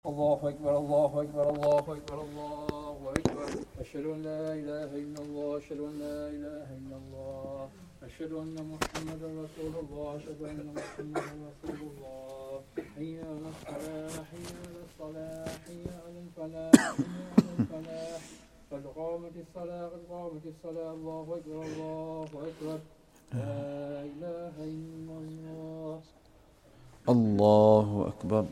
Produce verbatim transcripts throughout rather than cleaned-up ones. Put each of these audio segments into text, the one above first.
الله أكبر الله أكبر الله أكبر الله أكبر أشهد أن لا إله إلا الله أشهد أن لا إله إلا الله أشهد أن محمدا رسول الله أشهد أن محمدا رسول الله حي على الصلاة حي على الصلاة حي على الفلاح حي على الفلاح قد قامت الصلاة قد قامت الصلاة الله أكبر الله أكبر لا إله إلا الله الله أكبر.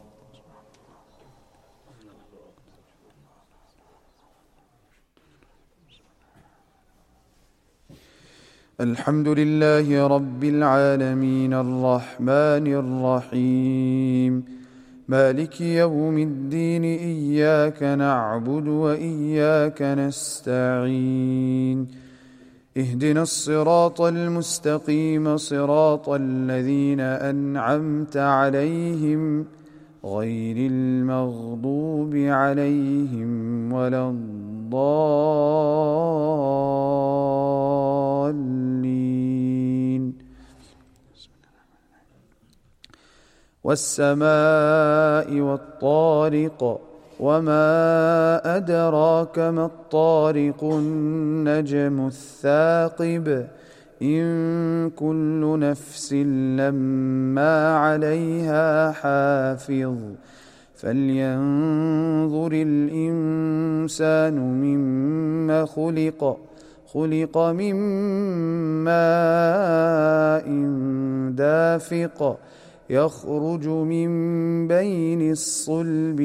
الحمد لله رب العالمين الرحمن الرحيم مالك يوم الدين إياك نعبد وإياك نستعين اهدنا الصراط المستقيم صراط الذين أنعمت عليهم غير المغضوب عليهم ولا الضالين. والسماء والطارق وما أدراك ما الطارق النجم الثاقب إن كل نفس لما عليها حافظ فلينظر الإنسان مما خلق خلق من ماء دافق يخرج من بين الصلب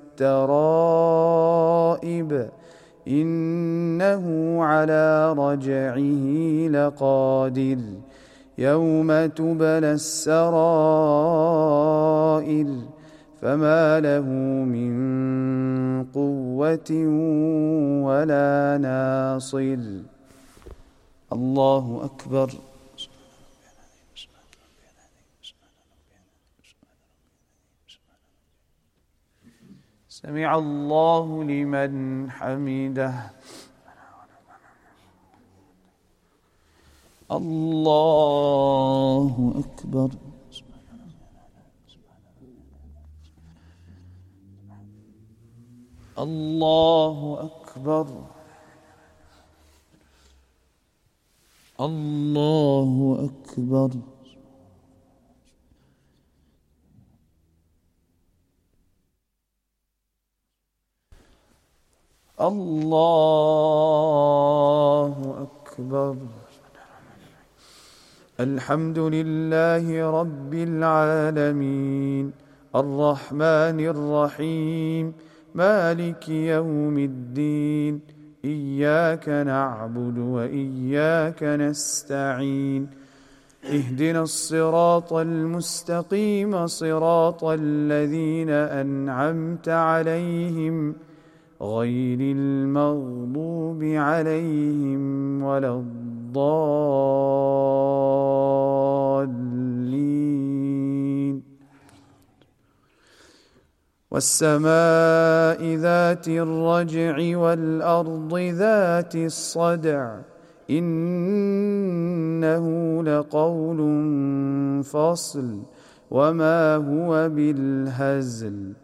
والترائب إنه على رجعه لقادر يوم تبلى السرائر فما له من قوة ولا ناصر. الله أكبر. سمع الله لمن حمده. الله أكبر. الله أكبر. الله أكبر. الله أكبر. الحمد لله رب العالمين الرحمن الرحيم مالك يوم الدين إياك نعبد وإياك نستعين اهدنا الصراط المستقيم صراط الذين أنعمت عليهم غير المغضوب عليهم ولا الضالين. والسماء ذات الرجع والأرض ذات الصدع إنه لقول فصل وما هو بالهزل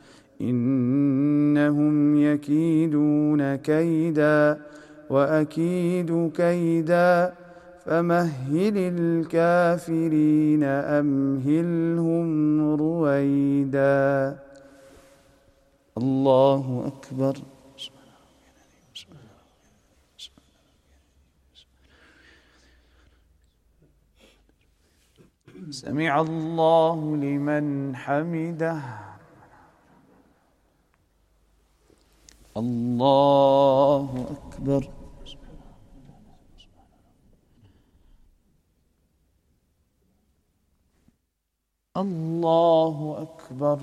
إنهم يكيدون كيدا وأكيد كيدا فمهل الكافرين أمهلهم رويدا. الله أكبر. سمع الله لمن حمده. الله أكبر. الله أكبر.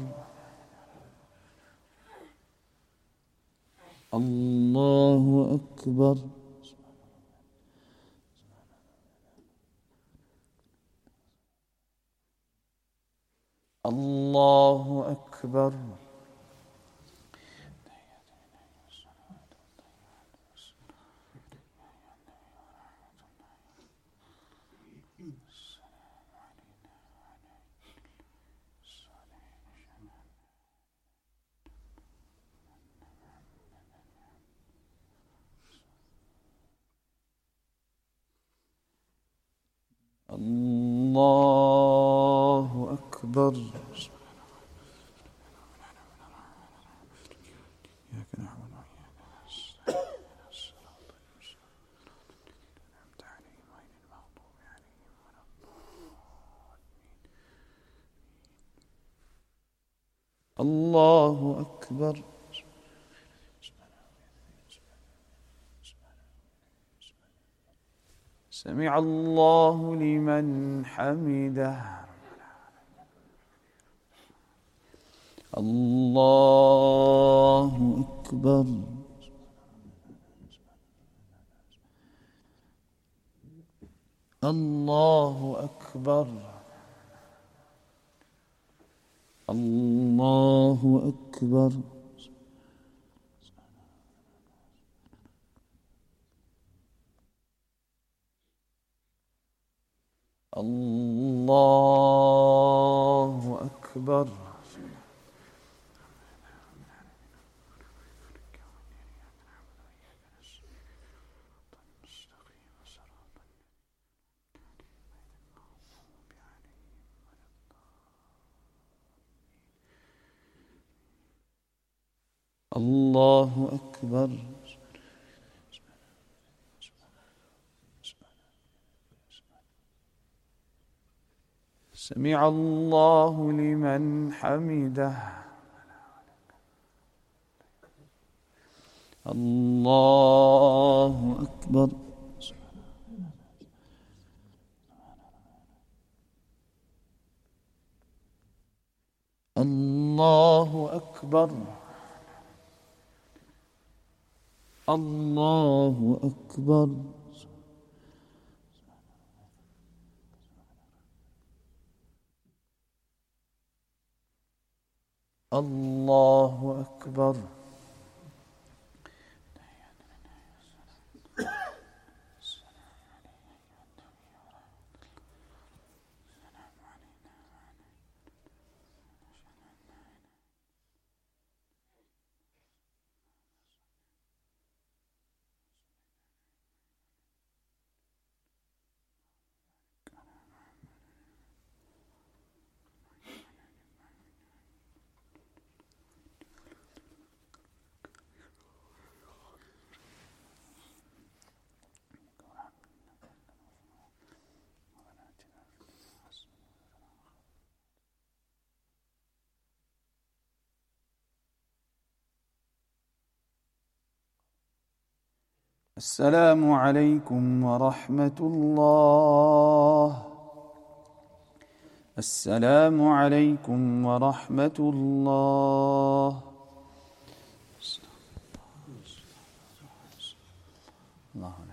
الله أكبر. الله أكبر. أكبر. الله أكبر. سمع الله لمن حمده. الله أكبر. الله أكبر. الله أكبر. الله أكبر. الله أكبر. سمع الله لمن حمده. الله أكبر. الله أكبر. الله أكبر. الله أكبر. السلام عليكم ورحمة الله. السلام عليكم ورحمة الله. الله لا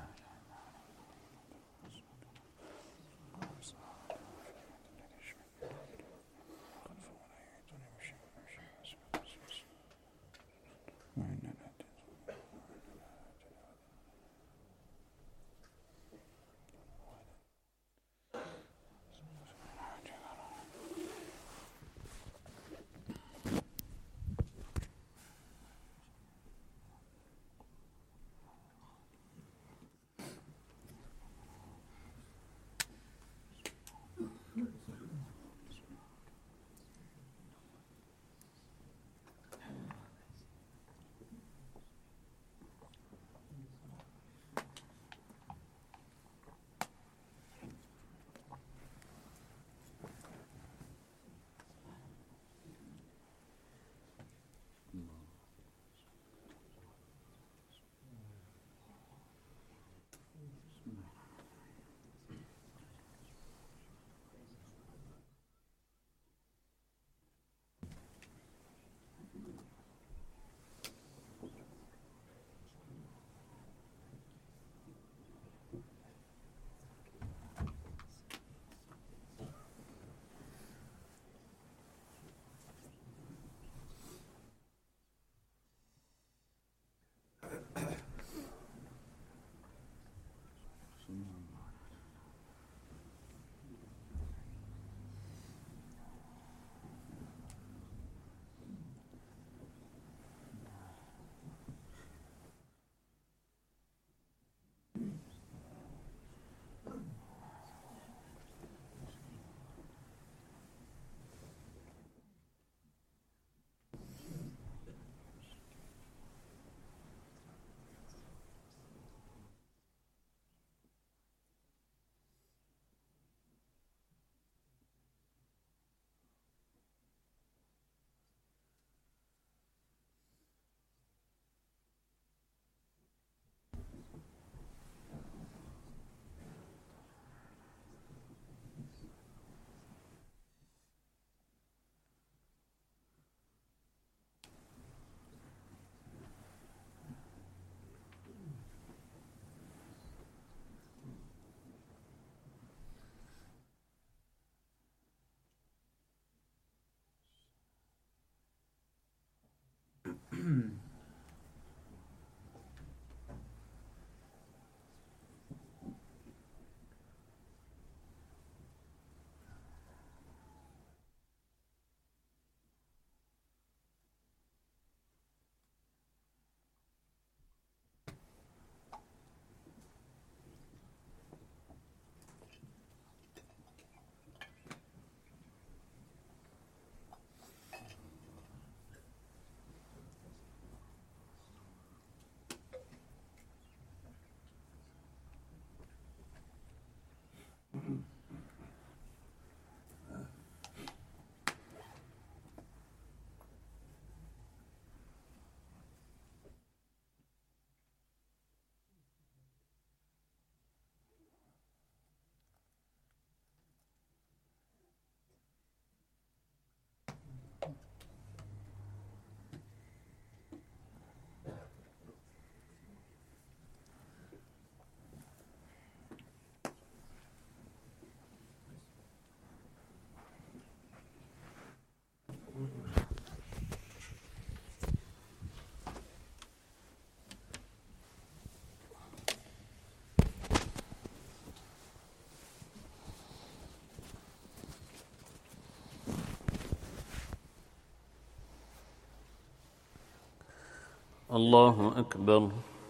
الله أكبر.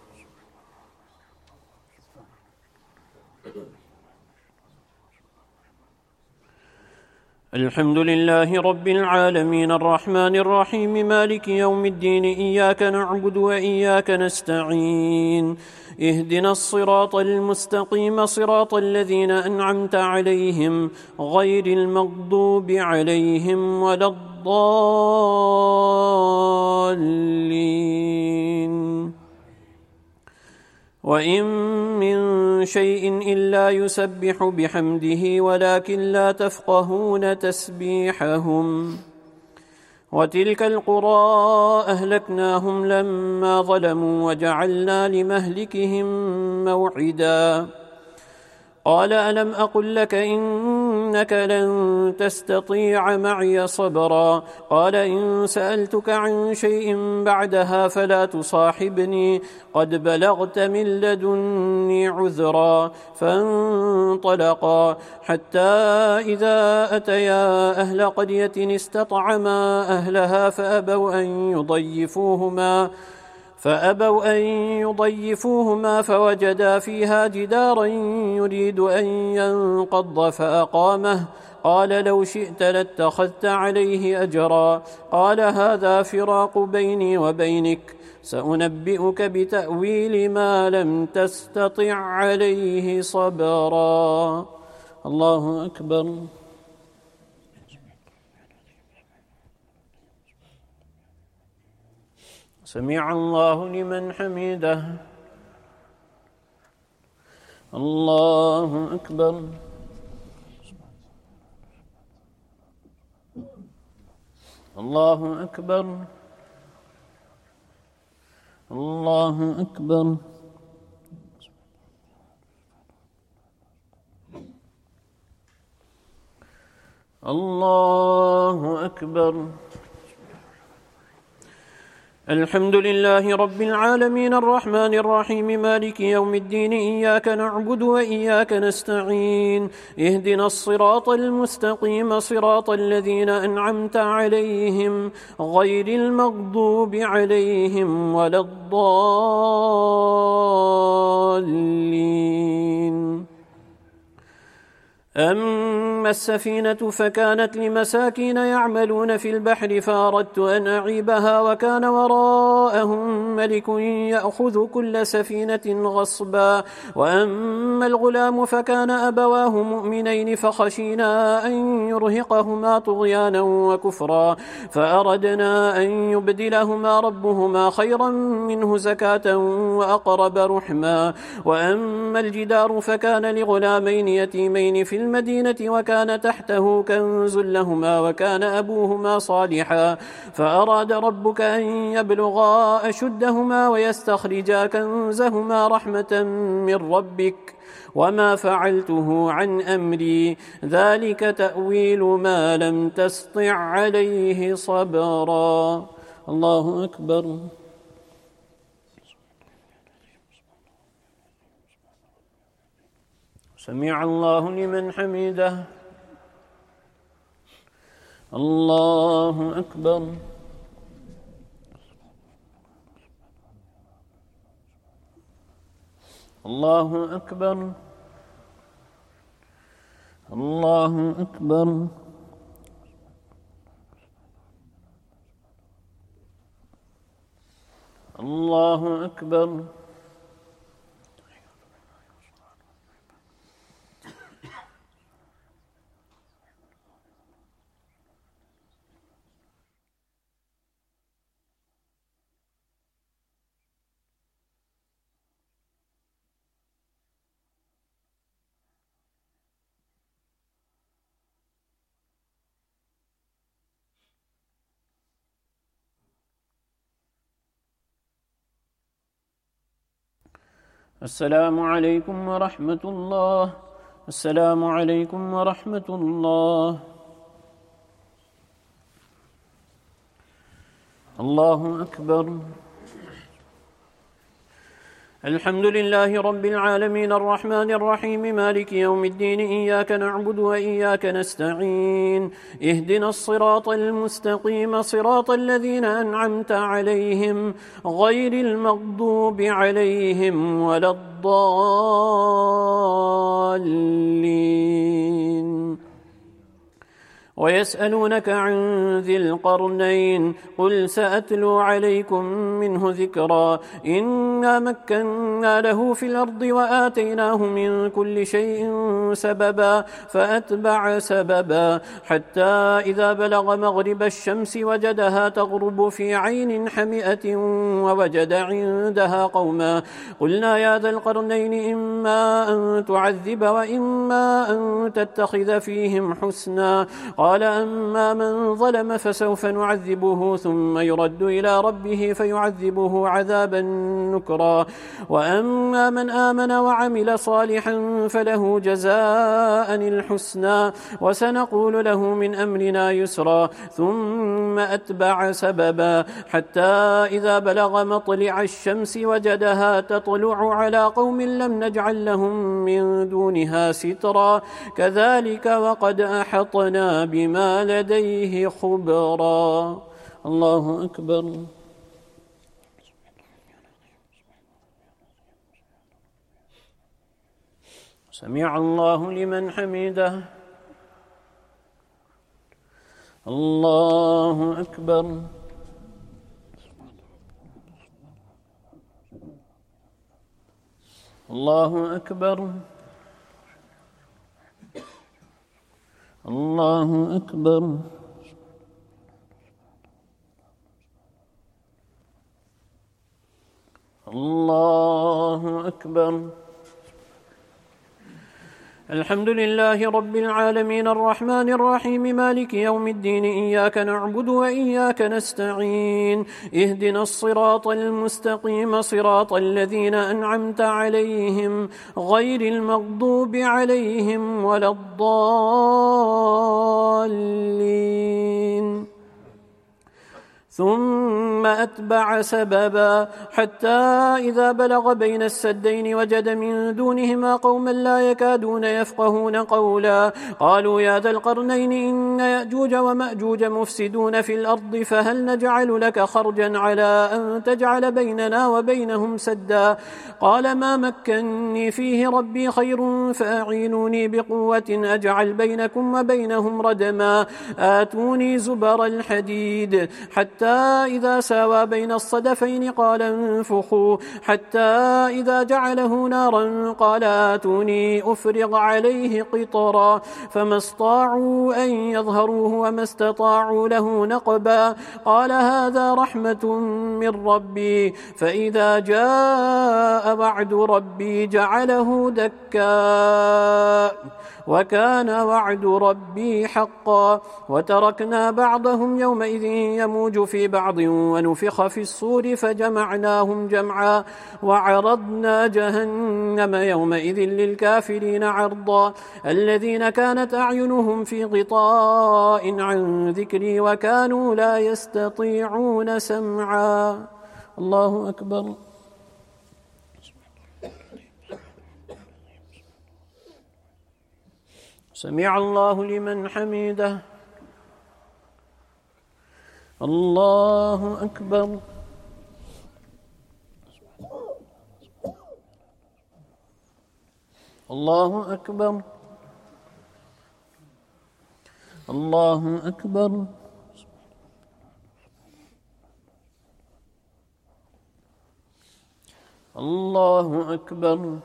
الحمد لله رب العالمين الرحمن الرحيم مالك يوم الدين إياك نعبد وإياك نستعين اهدنا الصراط المستقيم صراط الذين أنعمت عليهم غير المغضوب عليهم ولا الضالين. وإن من شيء إلا يسبح بحمده ولكن لا تفقهون تسبيحهم. وتلك القرى أهلكناهم لما ظلموا وجعلنا لمهلكهم موعدا. قال ألم أقل لك إنك لن تستطيع معي صبرا. قال إن سألتك عن شيء بعدها فلا تصاحبني قد بلغت من لدني عذرا. فانطلقا حتى إذا أتيا أهل قرية استطعما أهلها فأبوا أن يضيفوهما فأبوا أن يضيفوهما فوجدا فيها جدارا يريد أن ينقض فأقامه. قال لو شئت لاتخذت عليه أجرا. قال هذا فراق بيني وبينك سأنبئك بتأويل ما لم تستطع عليه صبرا. الله أكبر. سمع الله لمن حمده. الله أكبر. الله أكبر. الله أكبر. الله أكبر. الحمد لله رب العالمين الرحمن الرحيم مالك يوم الدين إياك نعبد وإياك نستعين اهدنا الصراط المستقيم صراط الذين أنعمت عليهم غير المغضوب عليهم ولا الضالين. أما السفينة فكانت لمساكين يعملون في البحر فأردت أن أعيبها وكان وراءهم ملك يأخذ كل سفينة غصبا. وأما الغلام فكان أبواه مؤمنين فخشينا أن يرهقهما طغيانا وكفرا فأردنا أن يبدلهما ربهما خيرا منه زكاة وأقرب رحما. وأما الجدار فكان لغلامين يتيمين في المدينة وكان تحته كنز لهما وكان أبوهما صالحا فأراد ربك أن يبلغا أشدهما ويستخرجا كنزهما رحمة من ربك وما فعلته عن أمري ذلك تأويل ما لم تسطع عليه صبرا. الله أكبر. سمع الله لمن حمده. الله أكبر. الله أكبر. الله أكبر. الله أكبر. السلام عليكم ورحمة الله. السلام عليكم ورحمة الله. الله أكبر. الحمد لله رب العالمين الرحمن الرحيم مالك يوم الدين إياك نعبد وإياك نستعين اهدنا الصراط المستقيم صراط الذين أنعمت عليهم غير المغضوب عليهم ولا الضالين. ويسألونك عن ذي القرنين قل سأتلو عليكم منه ذكرا إنا مكنا له في الأرض وآتيناه من كل شيء سببا فأتبع سببا حتى إذا بلغ مغرب الشمس وجدها تغرب في عين حمئة ووجد عندها قوما قلنا يا ذا القرنين إما أن تعذب وإما أن تتخذ فيهم حسنا قال أما من ظلم فسوف نعذبه ثم يرد إلى ربه فيعذبه عذابا نكرا وأما من آمن وعمل صالحا فله جزاء الحسنى وسنقول له من أمرنا يسرا ثم أتبع سببا حتى إذا بلغ مطلع الشمس وجدها تطلع على قوم لم نجعل لهم من دونها سترا كذلك وقد أحطنا بما لديه خبرا. الله أكبر. سمع الله لمن حمده. الله أكبر. الله أكبر. الله أكبر. الله أكبر. الحمد لله رب العالمين الرحمن الرحيم مالك يوم الدين إياك نعبد وإياك نستعين اهدنا الصراط المستقيم صراط الذين أنعمت عليهم غير المغضوب عليهم ولا الضالين. ثم أتبع سببا حتى إذا بلغ بين السدين وجد من دونهما قوما لا يكادون يفقهون قولا قالوا يا ذا القرنين إن يأجوج ومأجوج مفسدون في الأرض فهل نجعل لك خرجا على أن تجعل بيننا وبينهم سدا قال ما مكني فيه ربي خير فأعينوني بقوة أجعل بينكم وبينهم ردما آتوني زبر الحديد حتى إذا ساوى بين الصدفين قال انفخوا حتى إذا جعله نارا قال آتوني أفرغ عليه قطرا فما استطاعوا أن يظهروه وما استطاعوا له نقبا قال هذا رحمة من ربي فإذا جاء وعد ربي جعله دكا وكان وعد ربي حقا وتركنا بعضهم يومئذ يموج في في بعض ونفخ في الصور فجمعناهم جمعا وعرضنا جهنم يومئذ للكافرين عرضا الذين كانت أعينهم في غطاء عن ذكري وكانوا لا يستطيعون سمعا. الله أكبر. سمع الله لمن حمده. الله أكبر. الله أكبر. الله أكبر. الله أكبر.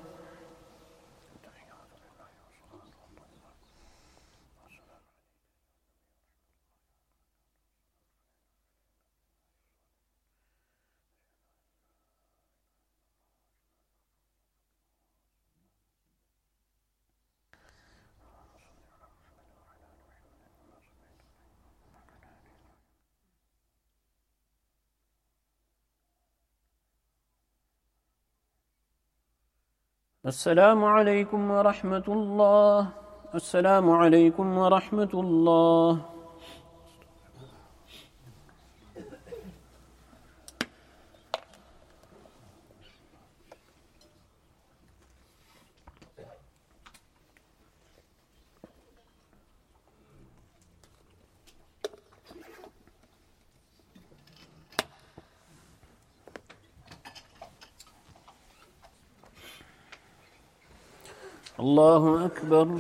السلام عليكم ورحمة الله. السلام عليكم ورحمة الله. الله أكبر.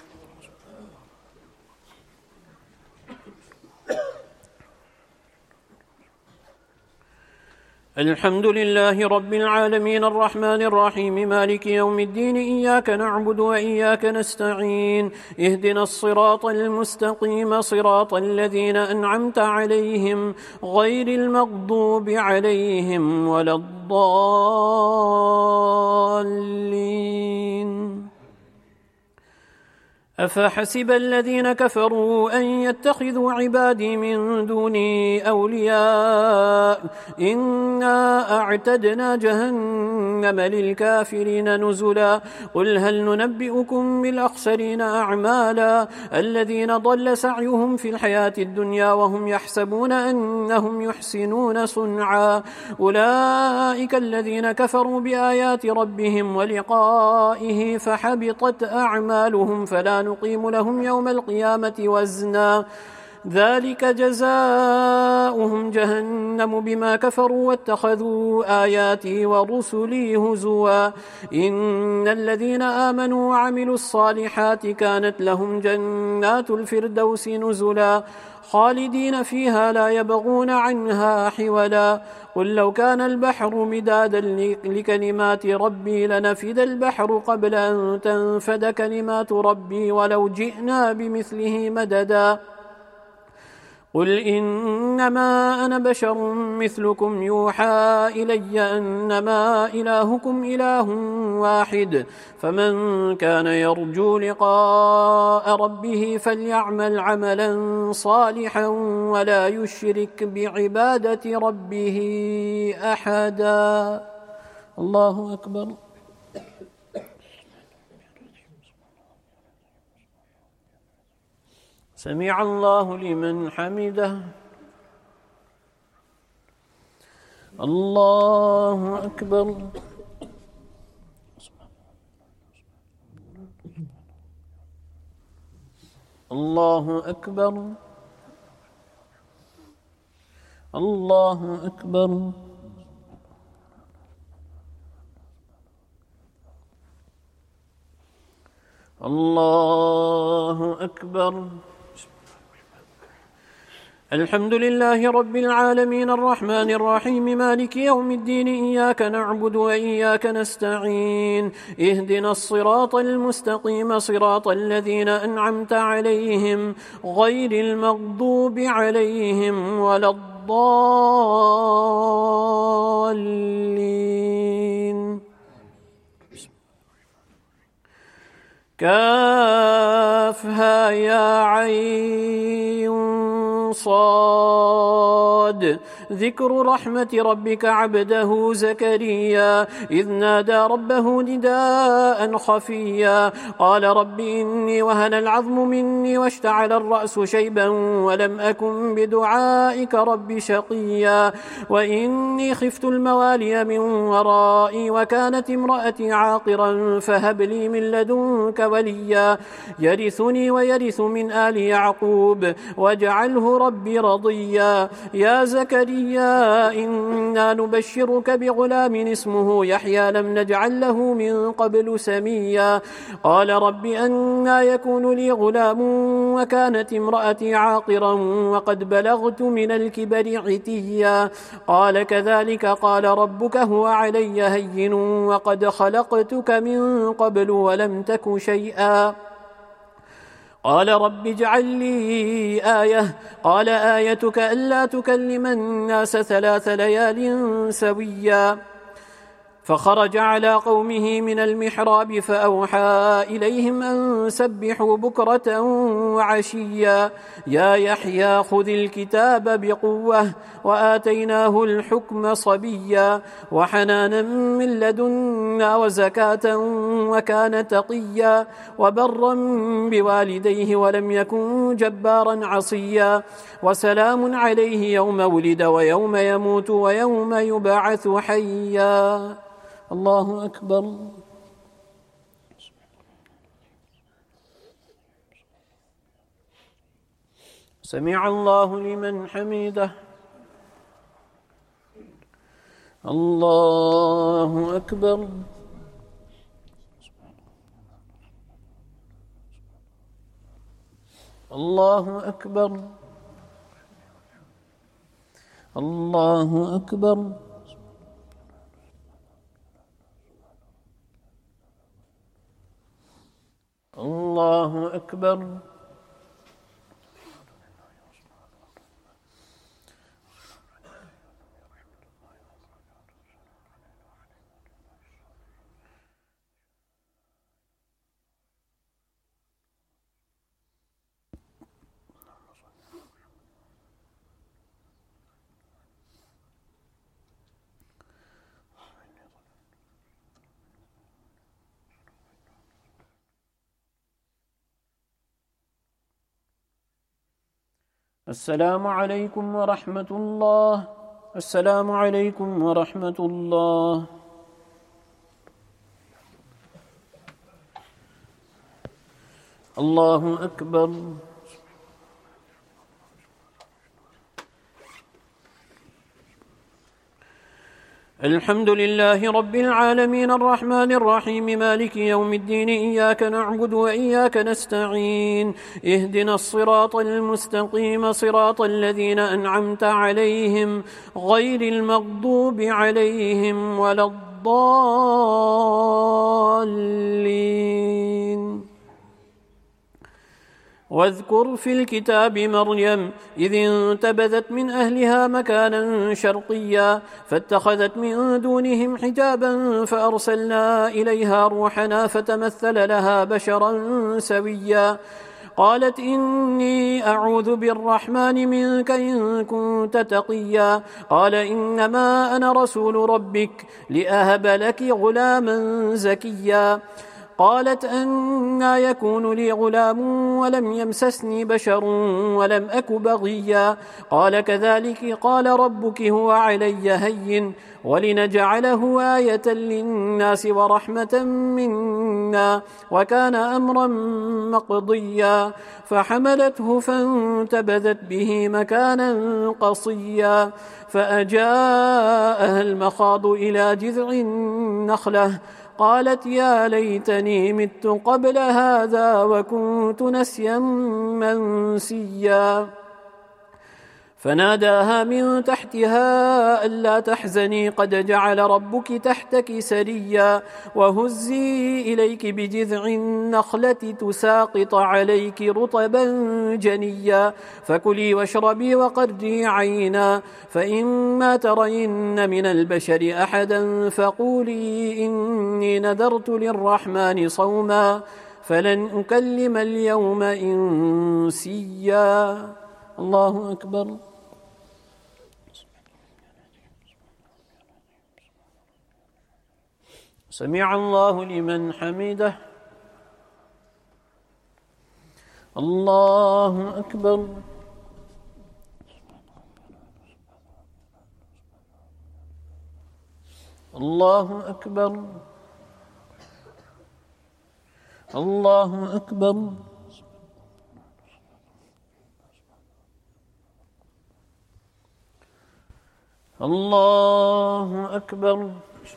الحمد لله رب العالمين الرحمن الرحيم مالك يوم الدين إياك نعبد وإياك نستعين اهدنا الصراط المستقيم صراط الذين أنعمت عليهم غير المغضوب عليهم ولا الضالين. أفحسب الذين كفروا أن يتخذوا عبادي من دوني أولياء إنا أعتدنا جهنم للكافرين نزلا قل هل ننبئكم بالأخسرين أعمالا الذين ضل سعيهم في الحياة الدنيا وهم يحسبون أنهم يحسنون صنعا أولئك الذين كفروا بآيات ربهم ولقائه فحبطت أعمالهم فلا نقيم لهم يوم القيامة وزنا ذلك جزاؤهم جهنم بما كفروا واتخذوا آياتي ورسلي هزوا إن الذين آمنوا وعملوا الصالحات كانت لهم جنات الفردوس نزلا خالدين فيها لا يبغون عنها حولا قل لو كان البحر مدادا لكلمات ربي لنفد البحر قبل أن تنفد كلمات ربي ولو جئنا بمثله مددا قل إنما أنا بشر مثلكم يوحى إلي أنما إلهكم إله واحد فمن كان يرجو لقاء ربه فليعمل عملا صالحا ولا يشرك بعبادة ربه أحدا. الله أكبر. سمع الله لمن حمده. الله أكبر. الله أكبر. الله أكبر. الله أكبر. الحمد لله رب العالمين الرحمن الرحيم مالك يوم الدين إياك نعبد وإياك نستعين اهدنا الصراط المستقيم صراط الذين أنعمت عليهم غير المغضوب عليهم ولا الضالين. كافها يا عين صاد صاد. ذكر رحمة ربك عبده زكريا إذ نادى ربه نداء خفيا قال رب إني وهن العظم مني واشتعل الرأس شيبا ولم أكن بدعائك رب شقيا وإني خفت الموالي من ورائي وكانت امرأتي عاقرا فهب لي من لدنك وليا يرثني ويرث من آل يعقوب واجعله ربي رضيا يا زكريا إنا نبشرك بغلام اسمه يحيى لم نجعل له من قبل سميا قال رب أنى يكون لي غلام وكانت امرأتي عاقرا وقد بلغت من الكبر عتيا قال كذلك قال ربك هو علي هين وقد خلقتك من قبل ولم تك شيئا قال رب اجعل لي آية قال آيتك ألا تكلم الناس ثلاث ليال سويا فخرج على قومه من المحراب فأوحى إليهم أن سبحوا بكرة وعشيا يا يحيى خذ الكتاب بقوة وآتيناه الحكم صبيا وحنانا من لدنا وزكاة وكان تقيا وبرا بوالديه ولم يكن جبارا عصيا وسلام عليه يوم ولد ويوم يموت ويوم يبعث حيا. الله أكبر. سمع الله لمن حمده. الله أكبر. الله أكبر. الله أكبر. الله أكبر. السلام عليكم ورحمة الله. السلام عليكم ورحمة الله. الله أكبر. الحمد لله رب العالمين الرحمن الرحيم مالك يوم الدين إياك نعبد وإياك نستعين اهدنا الصراط المستقيم صراط الذين أنعمت عليهم غير المغضوب عليهم ولا الضالين. واذكر في الكتاب مريم إذ انتبذت من أهلها مكانا شرقيا فاتخذت من دونهم حجابا فأرسلنا إليها روحنا فتمثل لها بشرا سويا قالت إني أعوذ بالرحمن منك إن كنت تقيا قال إنما أنا رسول ربك لأهب لك غلاما زكيا قالت أنى يكون لي غلام ولم يمسسني بشر ولم أك بغيا قال كذلك قال ربك هو علي هين ولنجعله آية للناس ورحمة منا وكان أمرا مقضيا فحملته فانتبذت به مكانا قصيا فأجاءها المخاض إلى جذع النخلة قالت يا ليتني مت قبل هذا وكنت نسيا منسيا فناداها من تحتها ألا تحزني قد جعل ربك تحتك سريا وهزي إليك بجذع النخلة تساقط عليك رطبا جنيا فكلي واشربي وقري عينا فإما ترين من البشر أحدا فقولي إني نذرت للرحمن صوما فلن أكلم اليوم إنسيا. الله أكبر. سمع الله لمن حمده. الله أكبر. الله أكبر. الله أكبر. الله أكبر.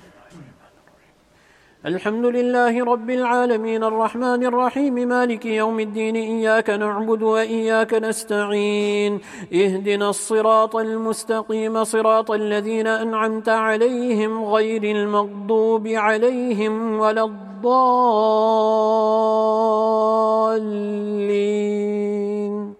الحمد لله رب العالمين الرحمن الرحيم مالك يوم الدين إياك نعبد وإياك نستعين اهدنا الصراط المستقيم صراط الذين أنعمت عليهم غير المغضوب عليهم ولا الضالين.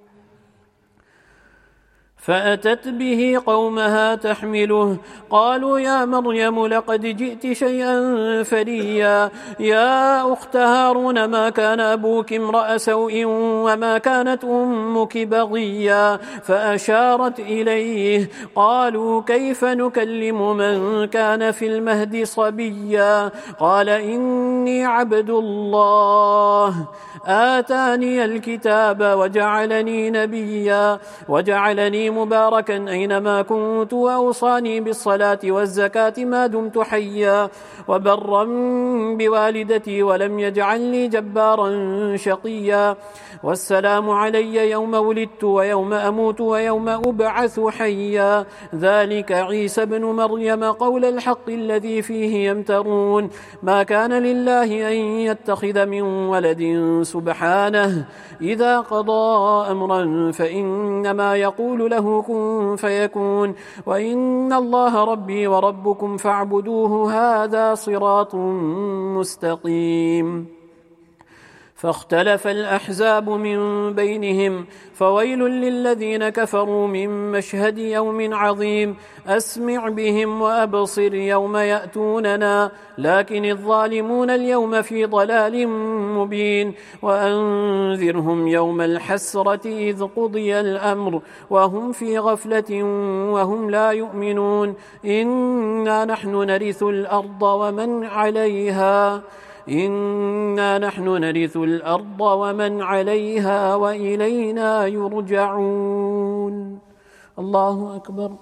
فأتت به قومها تحمله قالوا يا مريم لقد جئت شيئا فريا يا أخت هارون ما كان أبوك امرأ سوء وما كانت أمك بغيا فأشارت إليه قالوا كيف نكلم من كان في المهد صبيا قال إني عبد الله آتاني الكتاب وجعلني نبيا وجعلني مباركا أينما كنت وأوصاني بالصلاة والزكاة ما دمت حيا وبرا بوالدتي ولم يجعلني جبارا شقيا والسلام علي يوم ولدت ويوم أموت ويوم أبعث حيا ذلك عيسى بن مريم قول الحق الذي فيه يمترون ما كان لله أن يتخذ من ولد سبحانه إذا قضى أمرا فإنما يقول له كن فيكون وإن الله ربي وربكم فاعبدوه هذا صراط مستقيم. فاختلف الأحزاب من بينهم فويل للذين كفروا من مشهد يوم عظيم أسمع بهم وأبصر يوم يأتوننا لكن الظالمون اليوم في ضلال مبين وأنذرهم يوم الحسرة إذ قضي الأمر وهم في غفلة وهم لا يؤمنون إنا نحن نرث الأرض ومن عليها إنا نحن نرث الأرض ومن عليها وإلينا يرجعون. الله أكبر.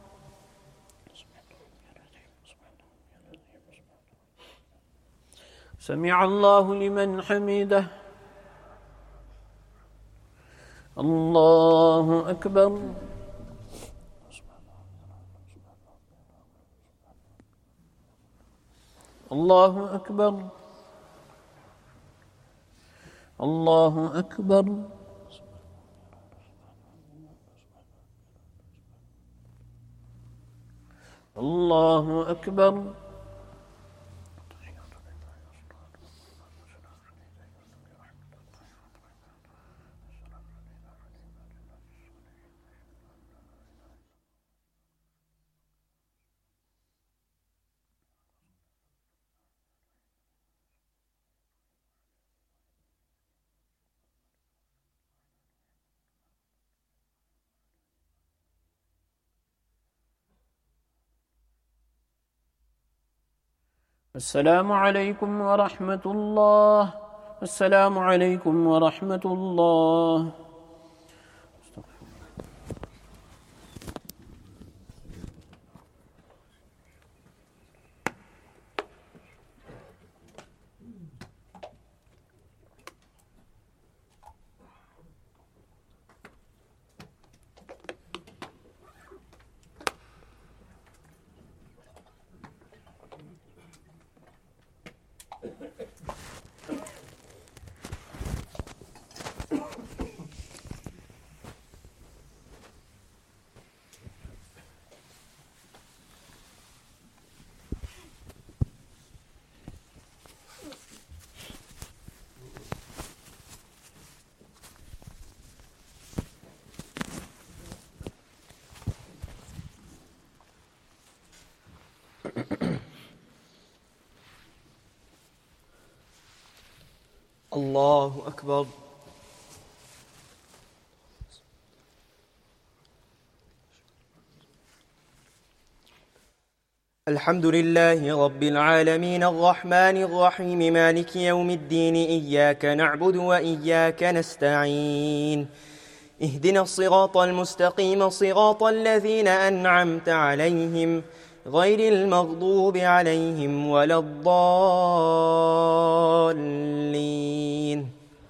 سمع الله لمن حمده. الله أكبر. الله أكبر. الله أكبر. الله أكبر. السلام عليكم ورحمة الله. السلام عليكم ورحمة الله. الله أكبر. الحمد لله رب العالمين الرحمن الرحيم مالك يوم الدين إياك نعبد وإياك نستعين اهدنا الصراط المستقيم صراط الذين أنعمت عليهم غير المغضوب عليهم ولا الضالين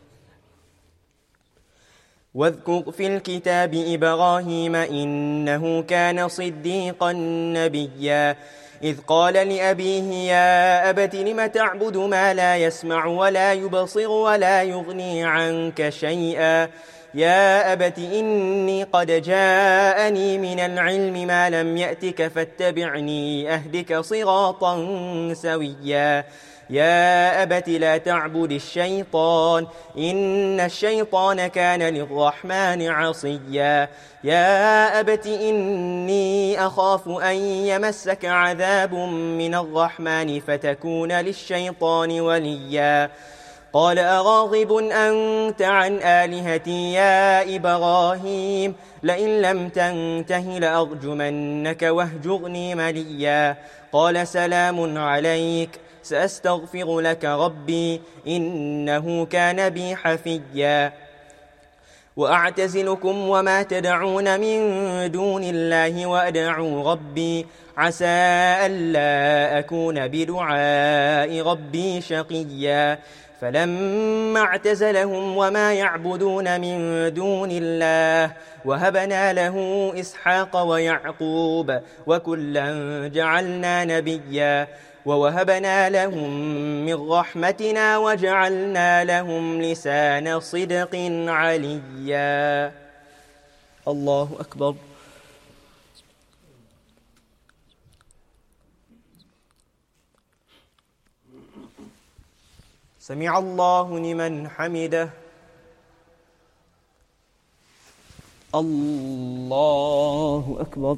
واذكر في الكتاب إبراهيم إنه كان صديقا نبيا إذ قال لأبيه يا أبت لم تعبد ما لا يسمع ولا يبصر ولا يغني عنك شيئا يا أبت إني قد جاءني من العلم ما لم يأتك فاتبعني أهدك صراطا سويا يا أبت لا تعبد الشيطان إن الشيطان كان للرحمن عصيا يا أبت إني أخاف أن يمسك عذاب من الرحمن فتكون للشيطان وليا قال أراغب أنت عن آلهتي يا إبراهيم لئن لم تنته لأرجمنك واهجرني مليا قال سلام عليك سأستغفر لك ربي إنه كان بي حفيا وأعتزلكم وما تدعون من دون الله وأدعو ربي عسى ألا أكون بدعاء ربي شقيا فلما اعتزلهم وما يعبدون من دون الله وهبنا له إسحاق ويعقوب وكلا جعلنا نبيا ووهبنا لهم من رحمتنا وجعلنا لهم لسان صدق عليا الله أكبر سمع الله لمن حمده الله أكبر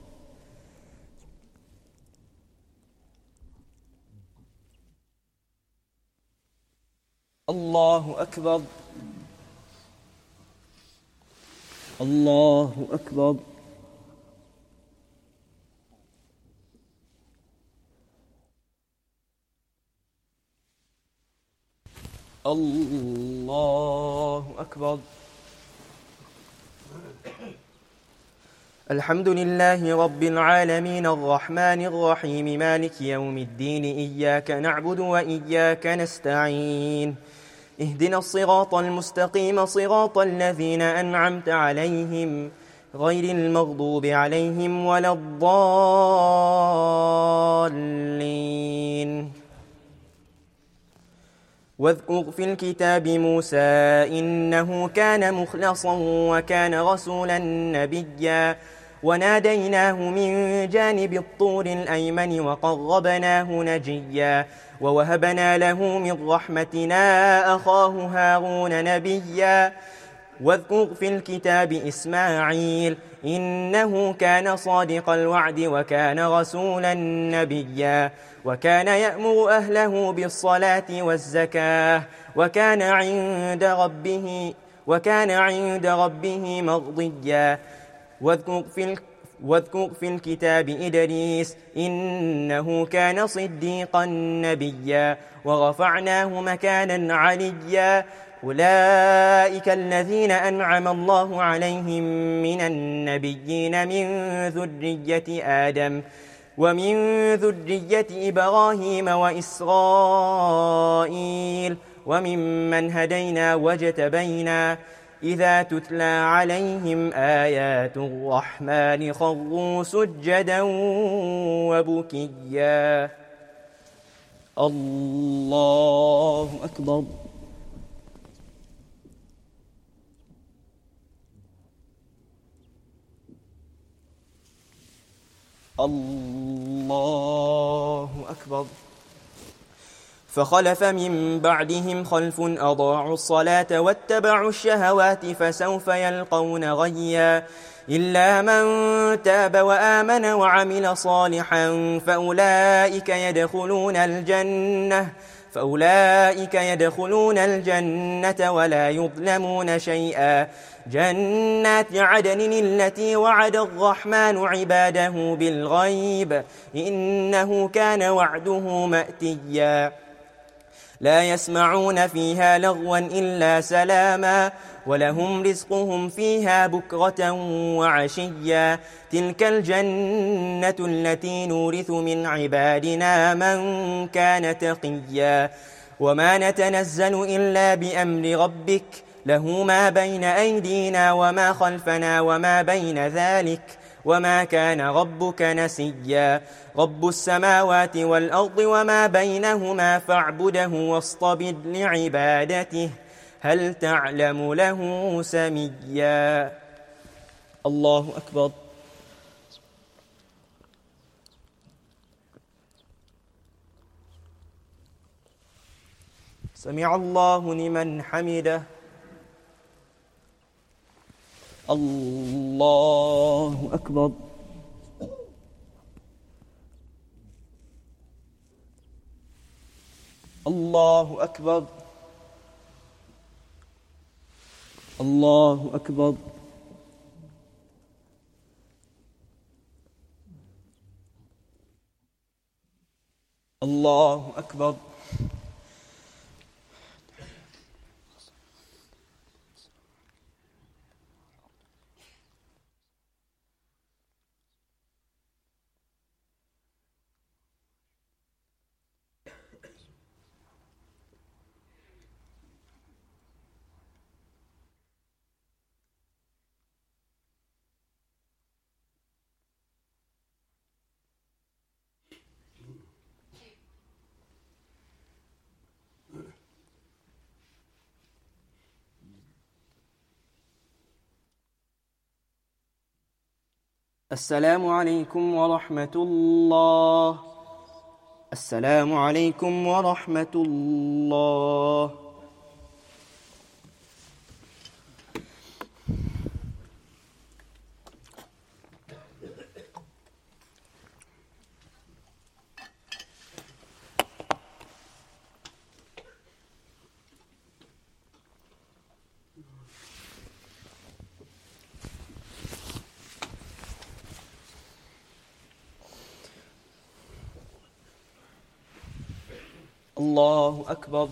الله أكبر الله أكبر الله أكبر الحمد لله رب العالمين الرحمن الرحيم مالك يوم الدين إياك نعبد وإياك نستعين اهدنا الصراط المستقيم صراط الذين أنعمت عليهم غير المغضوب عليهم ولا الضالين واذكر في الكتاب موسى إنه كان مخلصا وكان رسولا نبيا وناديناه من جانب الطور الأيمن وقربناه نجيا ووهبنا له من رحمتنا أخاه هارون نبيا واذكر في الكتاب إسماعيل إنه كان صادق الوعد وكان رسولا نبيا وكان يأمر أهله بالصلاة والزكاة وكان عند ربه وكان عند ربه مرضيا واذكر في واذكر في الكتاب إدريس إنه كان صديقا نبيا ورفعناه مكانا عليا أولئك الذين أنعم الله عليهم من النبيين من ذرية آدم ومن ذرية إبراهيم وإسرائيل وممن هدينا واجتبينا إذا تتلى عليهم آيات الرحمن خروا سجدا وبكيا الله أكبر الله أكبر فخلف من بعدهم خلف أضاعوا الصلاة واتبعوا الشهوات فسوف يلقون غيا إلا من تاب وآمن وعمل صالحا فأولئك يدخلون الجنة فأولئك يدخلون الجنة ولا يظلمون شيئا. جنات عدن التي وعد الرحمن عباده بالغيب إنه كان وعده مأتيا. لا يسمعون فيها لغوا إلا سلاما ولهم رزقهم فيها بكرة وعشيا. تلك الجنة التي نورث من عبادنا من كان تقيا. وما نتنزل إلا بأمر ربك له ما بين أيدينا وما خلفنا وما بين ذلك وما كان ربك نسيا. رب السماوات والأرض وما بينهما فاعبده واصطبر لعبادته هل تعلم له سميا. الله أكبر. سمع الله لمن حمده. الله أكبر. الله أكبر. الله أكبر. الله أكبر. السلام عليكم ورحمة الله. السلام عليكم ورحمة الله. الله أكبر.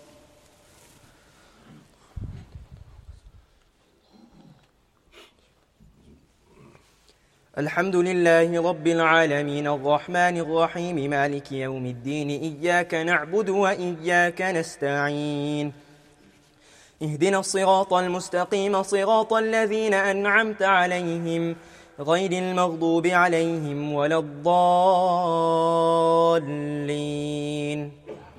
الحمد لله رب العالمين الرحمن الرحيم مالك يوم الدين إياك نعبد وإياك نستعين اهدنا الصراط المستقيم صراط الذين أنعمت عليهم غير المغضوب عليهم ولا الضالين.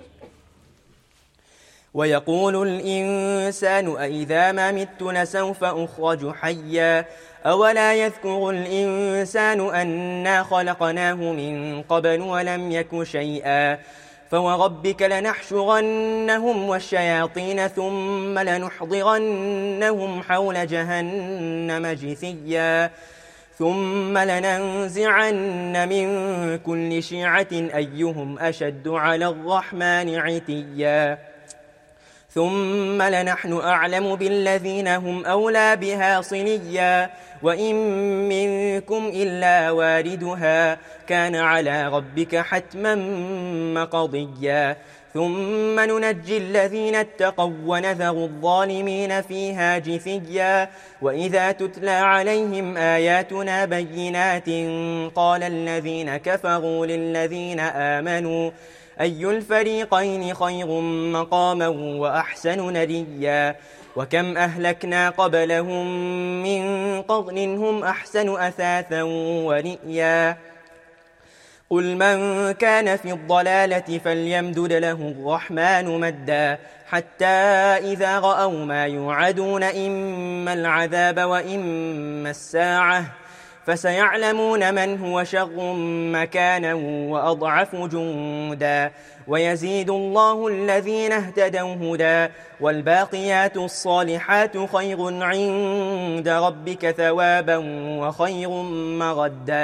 ويقول الإنسان أإذا ما مت لسوف أخرج حيا أولا يذكر الإنسان أنا خلقناه من قبل ولم يك شيئا فوربك لنحشرنهم والشياطين ثم لنحضرنهم حول جهنم جثيا ثم لننزعن من كل شيعة أيهم أشد على الرحمن عتيا ثم لنحن أعلم بالذين هم أولى بها صليا وإن منكم إلا واردها كان على ربك حتما مقضيا ثم ننجي الذين اتقوا ونذر الظالمين فيها جثيا وإذا تتلى عليهم آياتنا بينات قال الذين كفروا للذين آمنوا أي الفريقين خير مقاما وأحسن نديا وكم أهلكنا قبلهم من قرن هم أحسن أثاثا ورئيا قل من كان في الضلالة فليمدد له الرحمن مدا حتى إذا رأوا ما يوعدون إما العذاب وإما الساعة فسيعلمون من هو شر مكانا وأضعف جندا ويزيد الله الذين اهتدوا هدى والباقيات الصالحات خير عند ربك ثوابا وخير مردا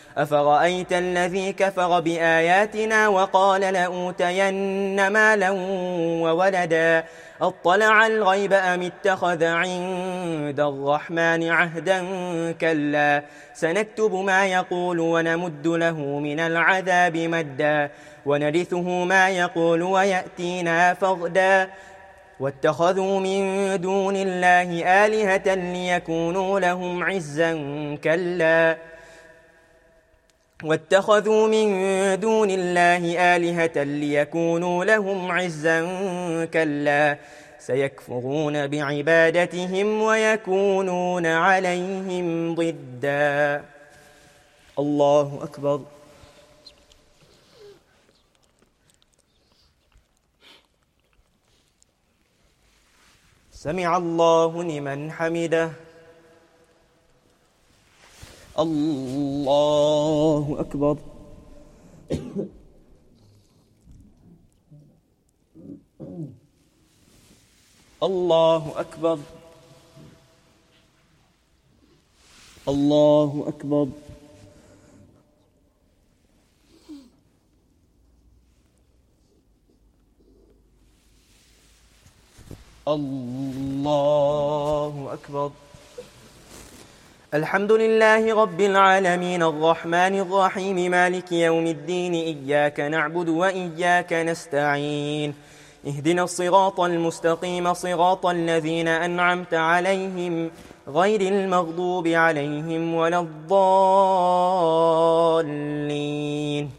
أفرأيت الذي كفر بآياتنا وقال لأوتين مالا وولدا أطلع الغيب أم اتخذ عند الرحمن عهدا كلا سنكتب ما يقول ونمد له من العذاب مدا ونرثه ما يقول ويأتينا فردا واتخذوا من دون الله آلهة ليكونوا لهم عزا كلا واتخذوا من دون الله آلهة ليكونوا لهم عزا كلا سيكفرون بعبادتهم ويكونون عليهم ضدا. الله أكبر. سمع الله لمن حمده. الله أكبر. الله أكبر. الله أكبر. الله أكبر. الحمد لله رب العالمين الرحمن الرحيم مالك يوم الدين إياك نعبد وإياك نستعين اهدنا الصراط المستقيم صراط الذين أنعمت عليهم غير المغضوب عليهم ولا الضالين.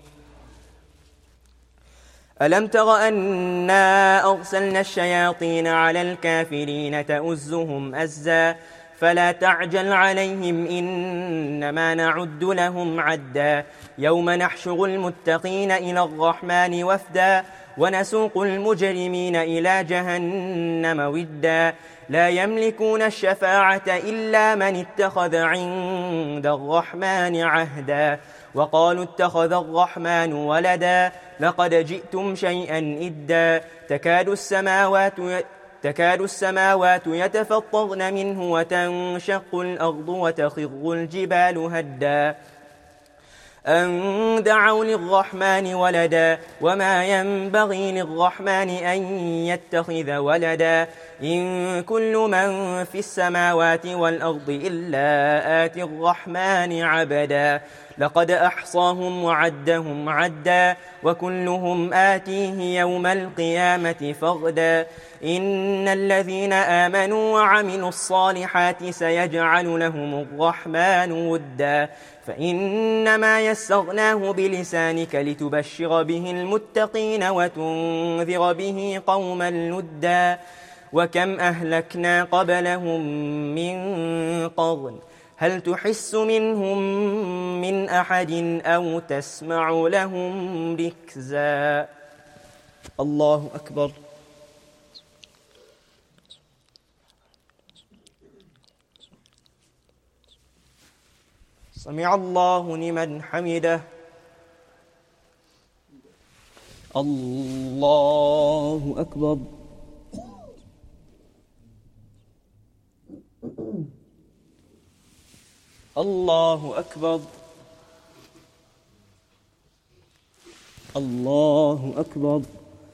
ألم تر أنا أرسلنا الشياطين على الكافرين تؤزهم أزا فلا تعجل عليهم إنما نعد لهم عدا يوم نحشر المتقين إلى الرحمن وفدا ونسوق المجرمين إلى جهنم ودا لا يملكون الشفاعة إلا من اتخذ عند الرحمن عهدا وقالوا اتخذ الرحمن ولدا لقد جئتم شيئا إدا تكاد السماوات تكاد السماوات يتفطرن منه وتنشق الأرض وتخر الجبال هدا أن دعوا للرحمن ولدا وما ينبغي للرحمن أن يتخذ ولدا إن كل من في السماوات والأرض إلا آتي الرحمن عبدا لقد أحصاهم وعدهم عدا وكلهم آتيه يوم القيامة فردا إن الذين آمنوا وعملوا الصالحات سيجعل لهم الرحمن ودا فإنما يسرناه بلسانك لتبشر به المتقين وتنذر به قوما لدا وكم أهلكنا قبلهم من قرن هل تحس منهم من أحد أو تسمع لهم ركزا. الله أكبر. سمع الله لمن حمده. الله أكبر. الله أكبر. الله أكبر.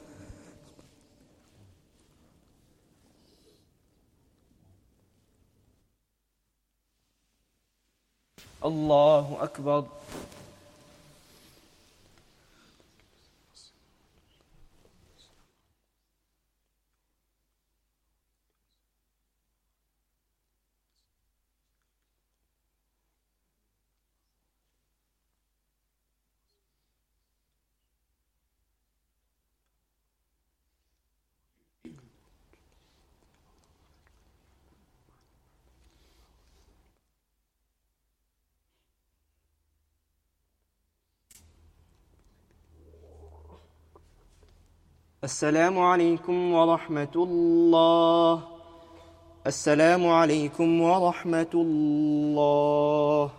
الله أكبر. السلام عليكم ورحمة الله. السلام عليكم ورحمة الله.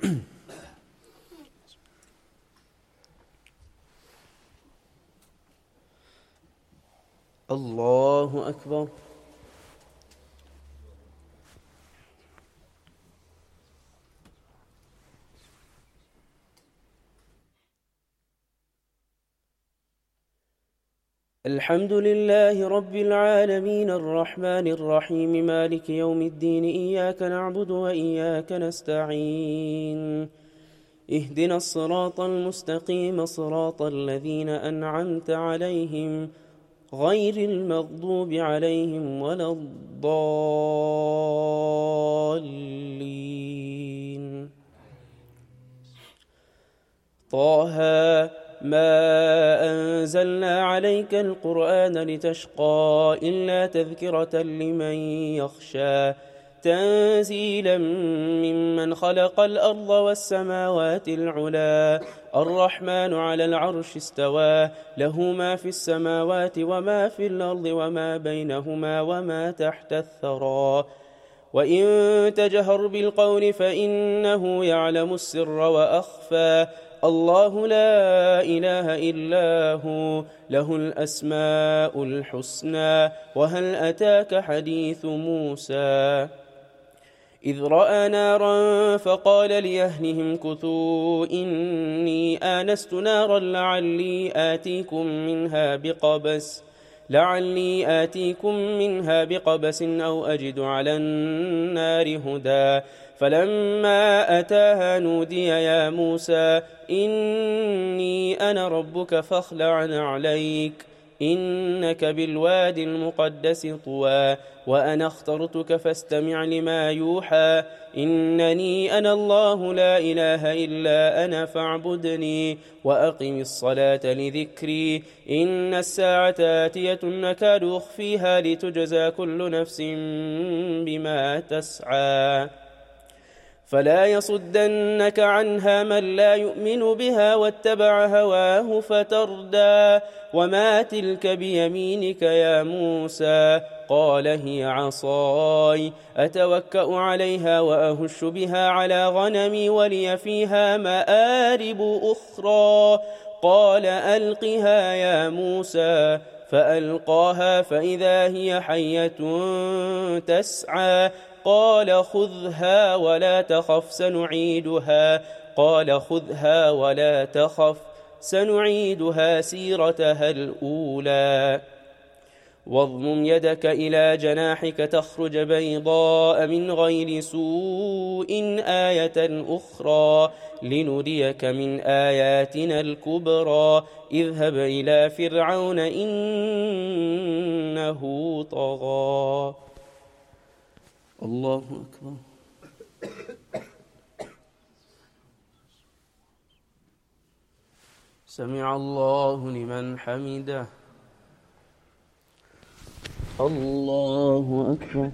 الله أكبر. الحمد لله رب العالمين الرحمن الرحيم مالك يوم الدين إياك نعبد وإياك نستعين اهدنا الصراط المستقيم صراط الذين أنعمت عليهم غير المغضوب عليهم ولا الضالين. طه ما أنزلنا عليك القرآن لتشقى إلا تذكرة لمن يخشى تنزيلا ممن خلق الأرض والسماوات العلا الرحمن على العرش استوى له ما في السماوات وما في الأرض وما بينهما وما تحت الثرى وإن تجهر بالقول فإنه يعلم السر وأخفى الله لا إله إلا هو له الأسماء الحسنى وهل أتاك حديث موسى إذ رأى نارا فقال لأهلهم كثوا إني آنست نارا لعلي آتيكم منها بقبس لعلي آتيكم منها بقبس أو أجد على النار هدى فلما أتاها نودي يا موسى إني أنا ربك فاخلع عليك إنك بالوادي المقدس طوى وأنا اخترتك فاستمع لما يوحى إنني أنا الله لا إله إلا أنا فاعبدني وأقم الصلاة لذكري إن الساعة آتية نكاد أخفيها لتجزى كل نفس بما تسعى فلا يصدنك عنها من لا يؤمن بها واتبع هواه فتردى وما تلك بيمينك يا موسى قال هي عصاي أتوكأ عليها وأهش بها على غنمي ولي فيها مآرب أخرى قال ألقها يا موسى فألقاها فإذا هي حية تسعى قال خذها ولا تخف سنعيدها قال خذها ولا تخف سنعيدها سيرتها الأولى واضمم يدك إلى جناحك تخرج بيضاء من غير سوء آية أخرى لنريك من آياتنا الكبرى اذهب إلى فرعون إنه طغى. الله أكبر. سمع الله لمن حمده. الله أكبر.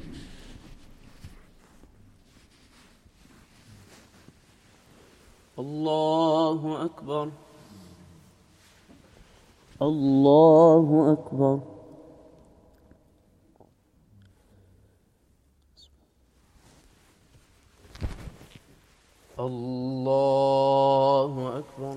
الله أكبر. الله أكبر. الله أكبر.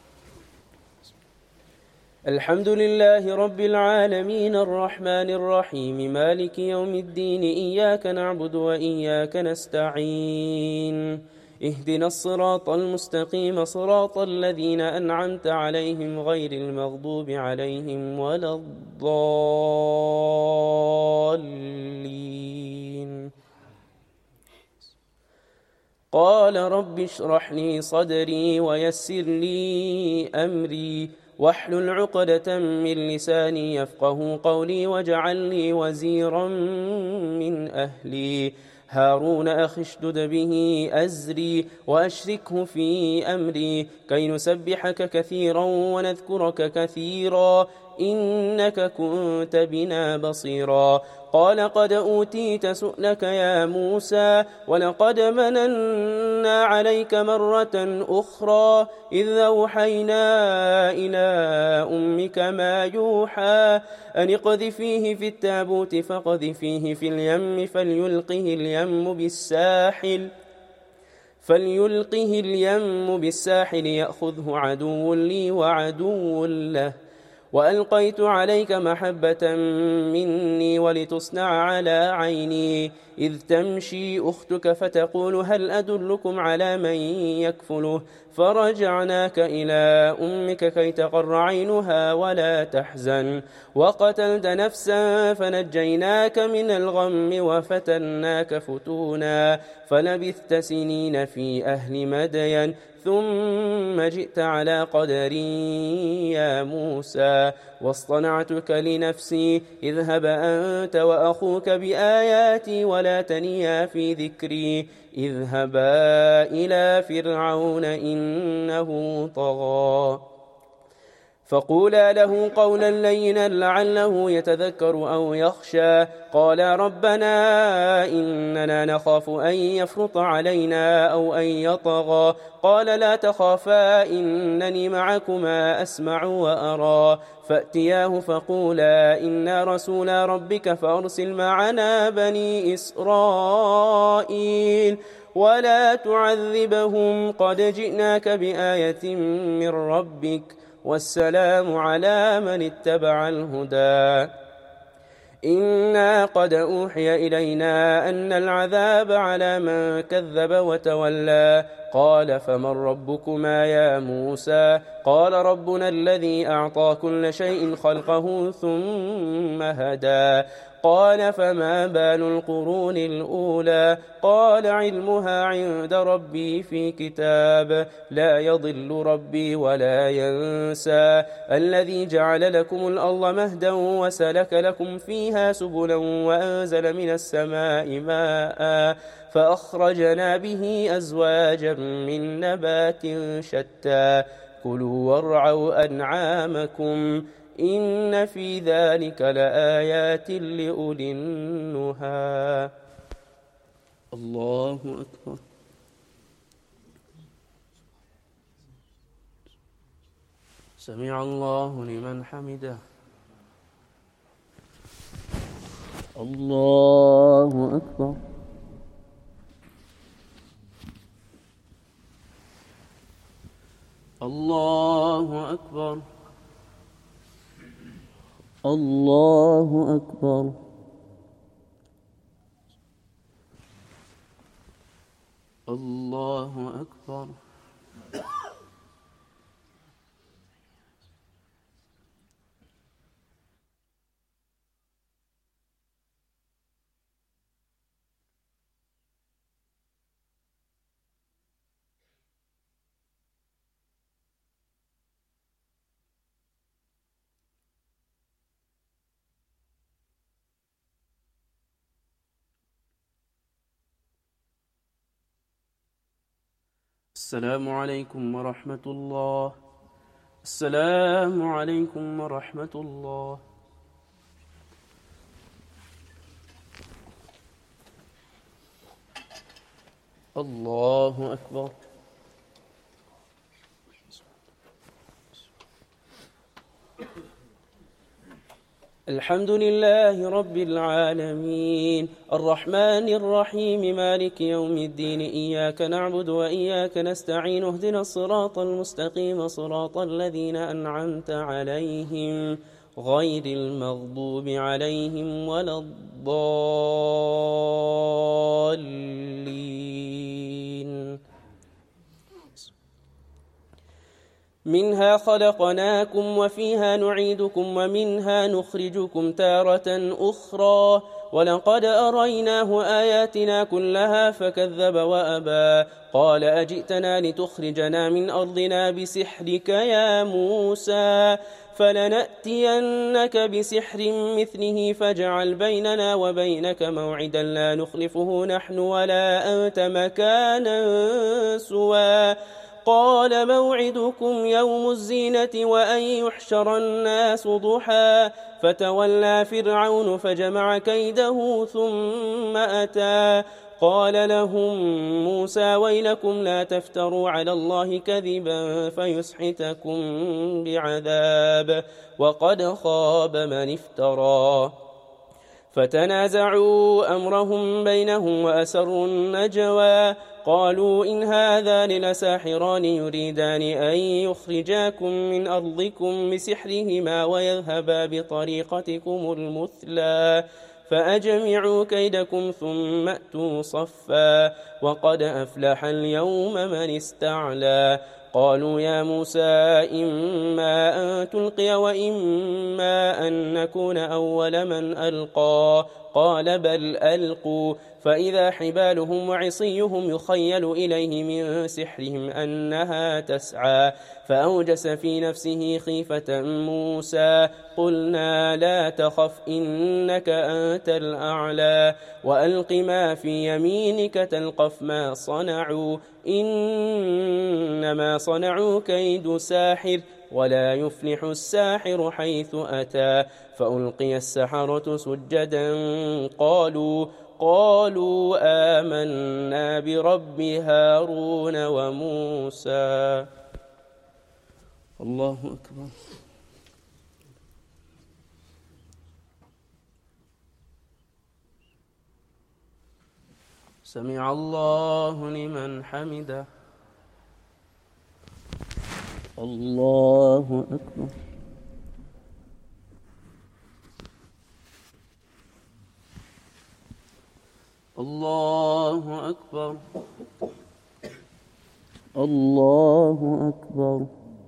الحمد لله رب العالمين الرحمن الرحيم مالك يوم الدين إياك نعبد وإياك نستعين اهدنا الصراط المستقيم صراط الذين أنعمت عليهم غير المغضوب عليهم ولا الضالين. قال رب اشرح لي صدري ويسر لي أمري واحلل عقدة من لساني يفقه قولي واجعل لي وزيرا من أهلي هارون أخي اشدد به أزري وأشركه في أمري كي نسبحك كثيرا ونذكرك كثيرا إنك كنت بنا بصيرا. قال قد أوتيت سؤلك يا موسى ولقد مننا عليك مرة أخرى إذ أوحينا إلى أمك ما يوحى أن اقذفيه في التابوت فاقذفيه في اليم فليلقه اليم بالساحل فليلقه اليم بالساحل يأخذه عدو لي وعدو له. وألقيت عليك محبة مني ولتصنع على عيني إذ تمشي أختك فتقول هل أدلكم على من يكفله فرجعناك إلى أمك كي تقر عينها ولا تحزن وقتلت نفسا فنجيناك من الغم وفتناك فتونا فلبثت سنين في أهل مدين ثم جئت على قدري يا موسى واصطنعتك لنفسي اذهب أنت وأخوك بآياتي ولا تنيا في ذكري اذهبا إلى فرعون إنه طغى فقولا له قولا لينا لعله يتذكر أو يخشى قالا ربنا إننا نخاف أن يفرط علينا أو أن يطغى قال لا تخافا إنني معكما أسمع وأرى فأتياه فقولا إنا رسولا ربك فأرسل معنا بني إسرائيل ولا تعذبهم قد جئناك بآية من ربك والسلام على من اتبع الهدى إنا قد أوحي إلينا أن العذاب على من كذب وتولى قال فمن ربكما يا موسى قال ربنا الذي أعطى كل شيء خلقه ثم هدى قال فما بال القرون الأولى قال علمها عند ربي في كتاب لا يضل ربي ولا ينسى الذي جعل لكم الأرض مهدا وسلك لكم فيها سبلا وأنزل من السماء ماء فأخرجنا به أزواجا من نبات شتى كلوا وارعوا أنعامكم إن في ذلك لآيات لأولي النهى الله أكبر سمع الله لمن حمده الله أكبر الله أكبر الله أكبر الله أكبر السلام عليكم ورحمة الله السلام عليكم ورحمة الله الله أكبر الحمد لله رب العالمين الرحمن الرحيم مالك يوم الدين إياك نعبد وإياك نستعين اهدنا الصراط المستقيم صراط الذين أنعمت عليهم غير المغضوب عليهم ولا الضالين منها خلقناكم وفيها نعيدكم ومنها نخرجكم تارة أخرى ولقد أريناه آياتنا كلها فكذب وأبى قال أجئتنا لتخرجنا من أرضنا بسحرك يا موسى فلنأتينك بسحر مثله فاجعل بيننا وبينك موعدا لا نخلفه نحن ولا أنت مكانا سوى قال موعدكم يوم الزينة وأن يحشر الناس ضحى فتولى فرعون فجمع كيده ثم أتى قال لهم موسى ويلكم لا تفتروا على الله كذبا فيسحتكم بعذاب وقد خاب من افترى فتنازعوا أمرهم بينهم وأسروا النجوى قالوا إن هذان لساحران يريدان أن يخرجاكم من أرضكم بسحرهما ويذهبا بطريقتكم المثلى فأجمعوا كيدكم ثم أتوا صفا وقد أفلح اليوم من استعلى قالوا يا موسى إما أن تلقي وإما أن نكون أول من ألقى قال بل ألقوا فإذا حبالهم وعصيهم يخيل إليه من سحرهم أنها تسعى فأوجس في نفسه خيفة موسى قلنا لا تخف إنك أنت الأعلى وألق ما في يمينك تلقف ما صنعوا إنما صنعوا كيد ساحر ولا يفلح الساحر حيث أتى فألقي السحرة سجدا قالوا قالوا آمنا برب هارون وموسى. الله أكبر. سمع الله لمن حمده. الله أكبر. الله أكبر. الله أكبر.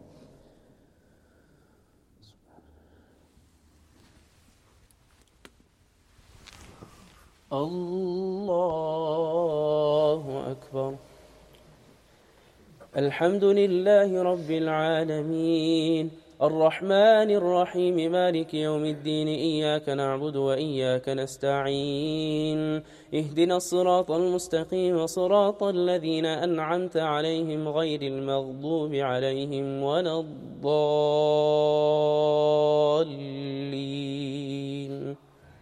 الله أكبر. الحمد لله رب العالمين الرحمن الرحيم مالك يوم الدين إياك نعبد وإياك نستعين اهدنا الصراط المستقيم صراط الذين أنعمت عليهم غير المغضوب عليهم ولا الضالين.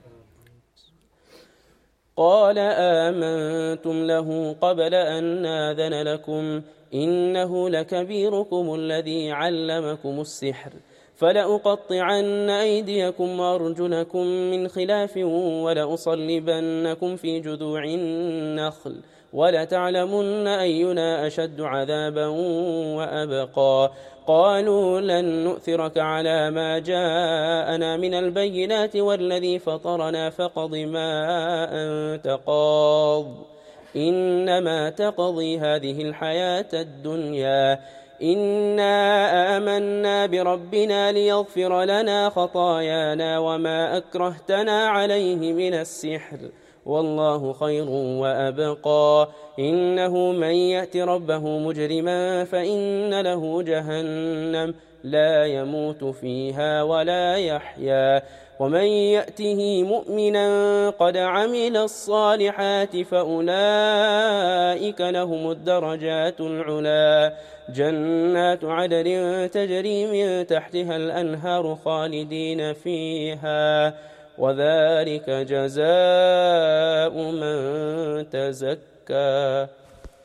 قال آمنتم له قبل أن ناذن لكم إنه لكبيركم الذي علمكم السحر فلأقطعن أيديكم وأرجلكم من خلاف ولأصلبنكم في جذوع النخل ولتعلمن أينا أشد عذابا وأبقى. قالوا لن نؤثرك على ما جاءنا من البينات والذي فطرنا فاقض ما أنت قاض إنما تقضي هذه الحياة الدنيا إنا آمنا بربنا ليغفر لنا خطايانا وما أكرهتنا عليه من السحر والله خير وأبقى. إنه من يأت ربه مجرما فإن له جهنم لا يموت فيها ولا يحيا ومن يأته مؤمنا قد عمل الصالحات فأولئك لهم الدرجات العلا جنات عدن تجري من تحتها الأنهار خالدين فيها وذلك جزاء من تزكى.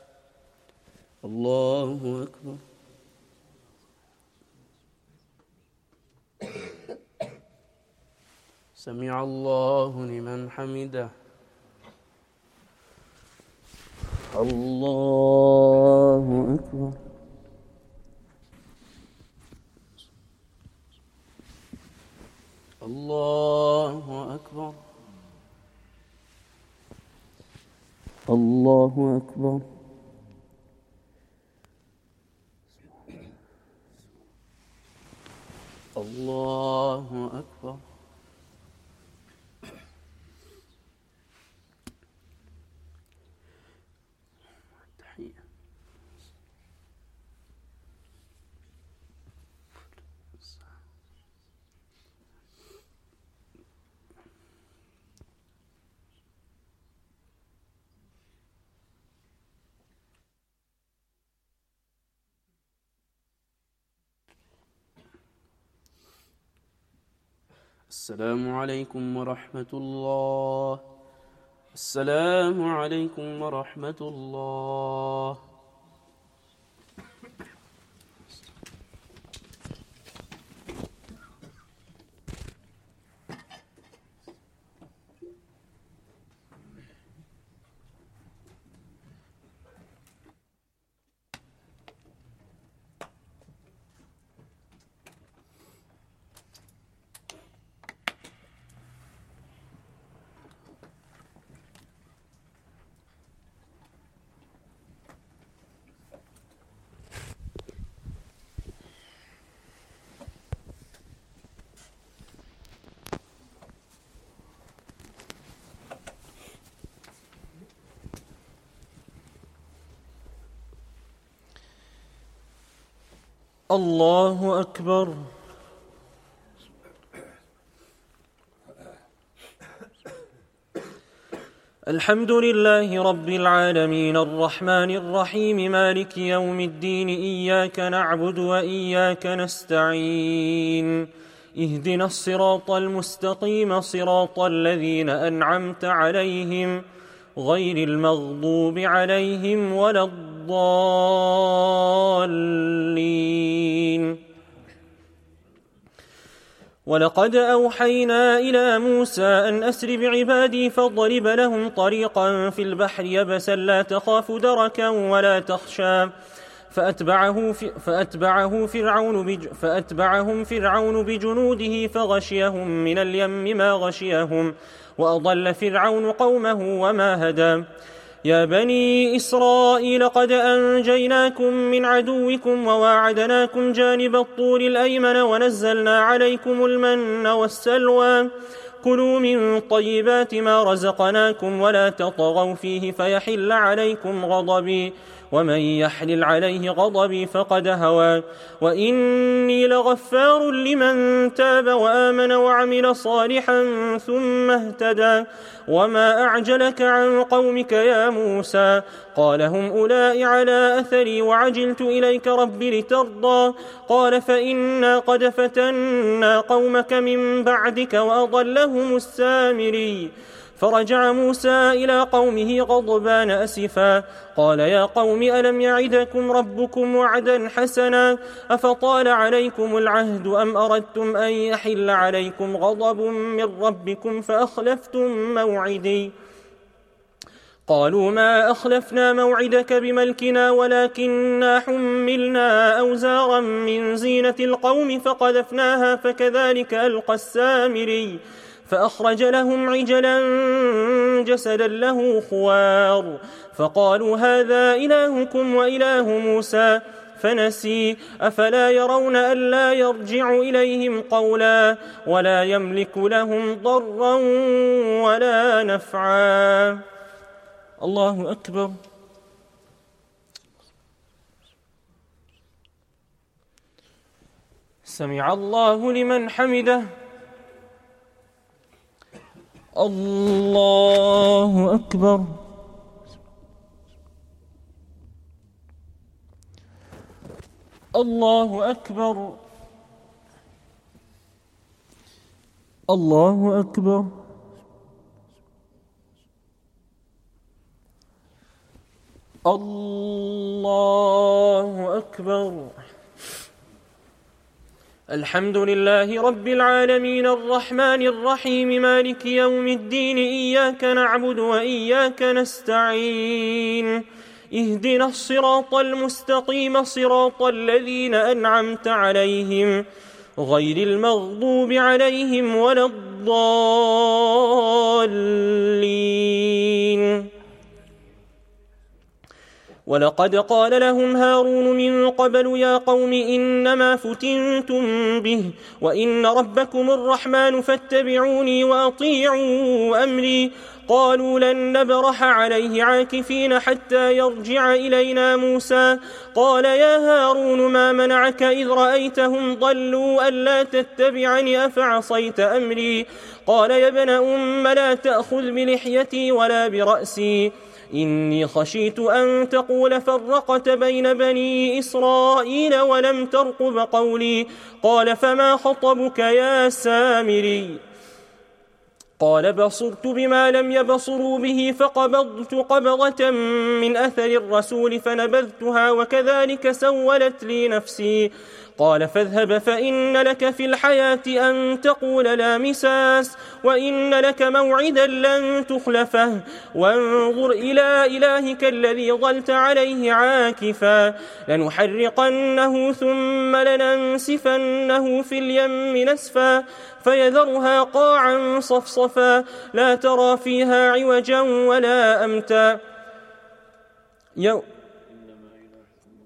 الله أكبر. سمع الله لمن حمده. الله أكبر. الله أكبر. الله أكبر. الله أكبر. السلام عليكم ورحمة الله. السلام عليكم ورحمة الله. الله أكبر. الحمد لله رب العالمين الرحمن الرحيم مالك يوم الدين إياك نعبد وإياك نستعين اهدنا الصراط المستقيم صراط الذين أنعمت عليهم غير المغضوب عليهم ولا الضالين. ولقد أوحينا إلى موسى أن أسر بعبادي فاضرب لهم طريقا في البحر يبسا لا تخاف دركا ولا تخشى فأتبعه فأتبعه فرعون بج فأتبعهم فرعون بجنوده فغشيهم من اليم ما غشيهم وأضل فرعون قومه وما هدى. يا بني إسرائيل قد أنجيناكم من عدوكم وواعدناكم جانب الطور الأيمن ونزلنا عليكم المن والسلوى كلوا من طيبات ما رزقناكم ولا تطغوا فيه فيحل عليكم غضبي ومن يحلل عليه غضبي فقد هوى وإني لغفار لمن تاب وآمن وعمل صالحا ثم اهتدى. وما أعجلك عن قومك يا موسى قال هم أولئك على أثري وعجلت إليك رب لترضى قال فإنا قد فتنا قومك من بعدك وأضلهم السامري. فرجع موسى إلى قومه غضبان أسفا قال يا قوم ألم يعدكم ربكم وعدا حسنا أفطال عليكم العهد أم أردتم أن يحل عليكم غضب من ربكم فأخلفتم موعدي. قالوا ما أخلفنا موعدك بملكنا ولكننا حملنا أوزارا من زينة القوم فقذفناها فكذلك ألقى السامري فأخرج لهم عجلا جسدا له خوار فقالوا هذا إلهكم وإله موسى فنسي أفلا يرون ألا يرجع إليهم قولا ولا يملك لهم ضرا ولا نفعا. الله أكبر. سمع الله لمن حمده. الله أكبر. الله أكبر. الله أكبر. الله أكبر. الحمد لله رب العالمين الرحمن الرحيم مالك يوم الدين إياك نعبد وإياك نستعين اهدنا الصراط المستقيم صراط الذين أنعمت عليهم غير المغضوب عليهم ولا الضالين. ولقد قال لهم هارون من قبل يا قوم إنما فتنتم به وإن ربكم الرحمن فاتبعوني وأطيعوا أمري. قالوا لن نبرح عليه عاكفين حتى يرجع إلينا موسى. قال يا هارون ما منعك إذ رأيتهم ضلوا ألا تتبعني أفعصيت أمري. قال يا ابن أم لا تأخذ بلحيتي ولا برأسي إني خشيت أن تقول فرقت بين بني إسرائيل ولم ترقب قولي. قال فما خطبك يا سامري؟ قال بصرت بما لم يبصروا به فقبضت قبضة من أثر الرسول فنبذتها وكذلك سولت لي نفسي. قال فاذهب فإن لك في الحياة أن تقول لا مساس وإن لك موعدا لن تخلفه وانظر إلى إلهك الذي ظلت عليه عاكفا لنحرقنه ثم لننسفنه في اليم نسفا فيذرها قاعا صفصفا لا ترى فيها عوجا ولا أمتا. يوم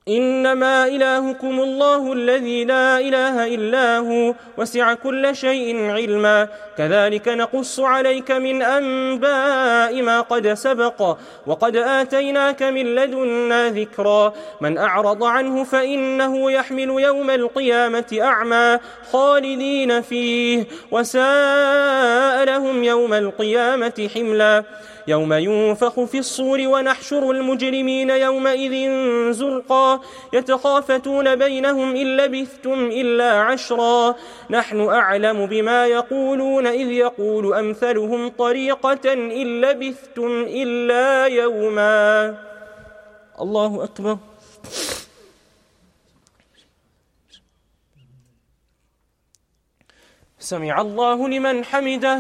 إنما إلهكم الله الذي لا إله إلا هو وسع كل شيء علما كذلك نقص عليك من أنباء ما قد سبق وقد آتيناك من لدنا ذكرا من أعرض عنه فإنه يحمل يوم القيامة أعمى خالدين فيه وساء لهم يوم القيامة حملا يوم ينفخ في الصور ونحشر المجرمين يومئذ زرقا يتخافتون بينهم إن لبثتم إلا عشرا نحن أعلم بما يقولون إذ يقول أمثلهم طريقة إن لبثتم إلا يوما. الله أكبر. سمع الله لمن حمده.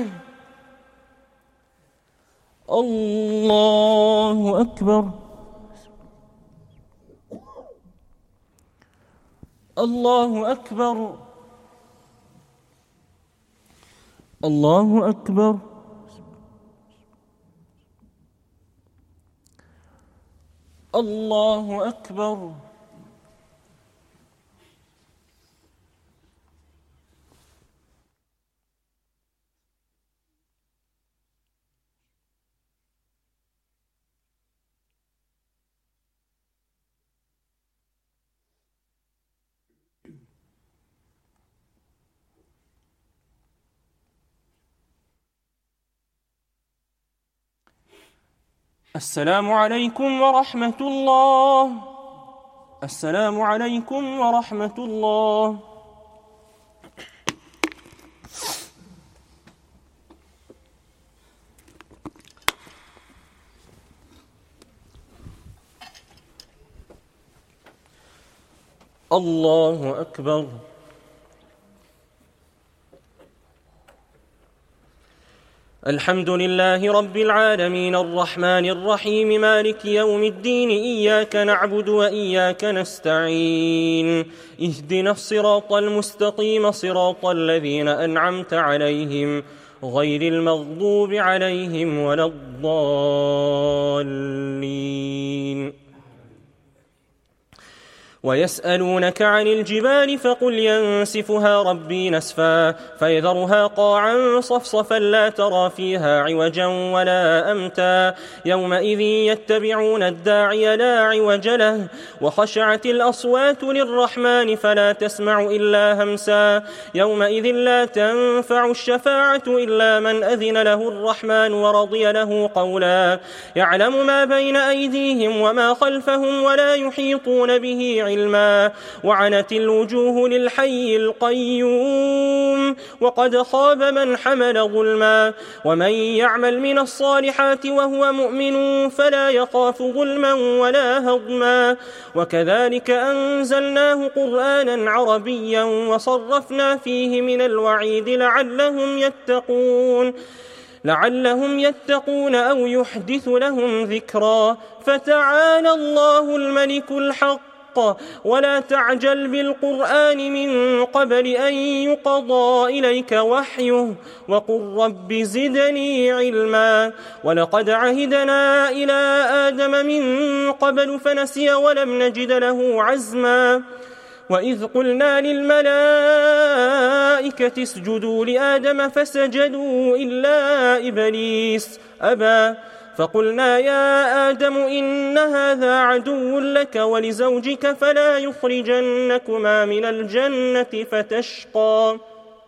الله أكبر. الله أكبر. الله أكبر. الله أكبر. السلام عليكم ورحمة الله. السلام عليكم ورحمة الله. الله أكبر. الحمد لله رب العالمين الرحمن الرحيم مالك يوم الدين إياك نعبد وإياك نستعين اهدنا الصراط المستقيم صراط الذين أنعمت عليهم غير المغضوب عليهم ولا الضالين. ويسألونك عن الجبال فقل ينسفها ربي نسفا فيذرها قاعا صفصفا لا ترى فيها عوجا ولا أمتا يومئذ يتبعون الداعي لا عوج له وخشعت الأصوات للرحمن فلا تسمع إلا همسا يومئذ لا تنفع الشفاعة إلا من أذن له الرحمن ورضي له قولا يعلم ما بين أيديهم وما خلفهم ولا يحيطون به علما وعنت الوجوه للحي القيوم وقد خاب من حمل ظلما ومن يعمل من الصالحات وهو مؤمن فلا يخاف ظلما ولا هضما وكذلك أنزلناه قرآنا عربيا وصرفنا فيه من الوعيد لعلهم يتقون لعلهم يتقون أو يحدث لهم ذكرا فتعالى الله الملك الحق ولا تعجل بالقرآن من قبل أن يقضى إليك وحيه وقل رب زدني علما ولقد عهدنا إلى آدم من قبل فنسي ولم نجد له عزما وإذ قلنا للملائكة اسجدوا لآدم فسجدوا إلا إبليس أبى فقلنا يا آدم إن هذا عدو لك ولزوجك فلا يخرجنكما من الجنة فتشقى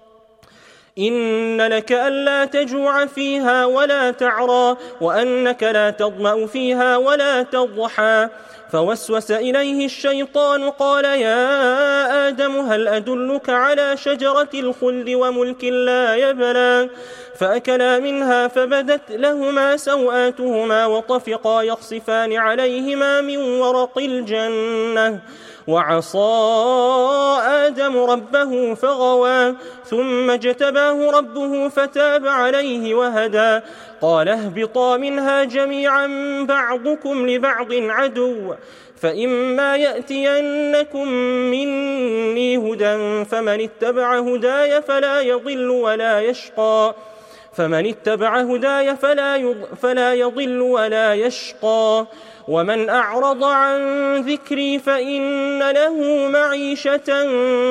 إن لك ألا تجوع فيها ولا تعرى وأنك لا تظمأ فيها ولا تضحى فوسوس إليه الشيطان قال يا آدم هل أدلك على شجرة الخلد وملك لا يبلى فأكلا منها فبدت لهما سوآتهما وطفقا يخصفان عليهما من ورق الجنة وعصى آدم ربه فغوى ثم اجتباه ربه فتاب عليه وهدى قال اهبطا منها جميعا بعضكم لبعض عدو فإما يأتينكم مني هدى فمن اتبع هداي فلا يضل ولا يشقى فمن اتبع هداي فلا, فلا يضل ولا يشقى ومن أعرض عن ذكري فإن له معيشة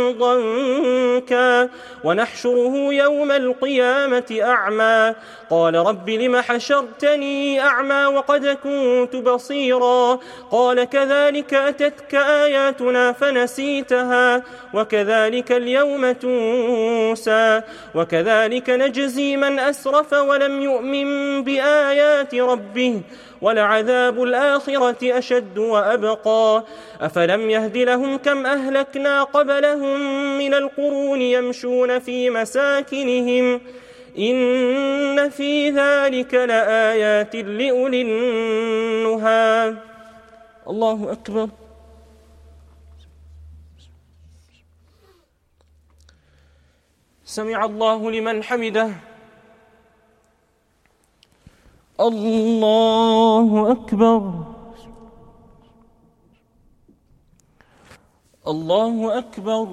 ضنكا ونحشره يوم القيامة أعمى قال رب لم حشرتني أعمى وقد كنت بصيرا قال كذلك أتتك آياتنا فنسيتها وكذلك اليوم تنسى وكذلك نجزي من أسرف ولم يؤمن بآيات ربه ولعذاب الآخرة أشد وأبقى أفلم يهد لهم كم أهلكنا قبلهم من القرون يمشون في مساكنهم إن في ذلك لآيات لأولي النهى. الله أكبر. سمع الله لمن حمده. الله أكبر. الله أكبر.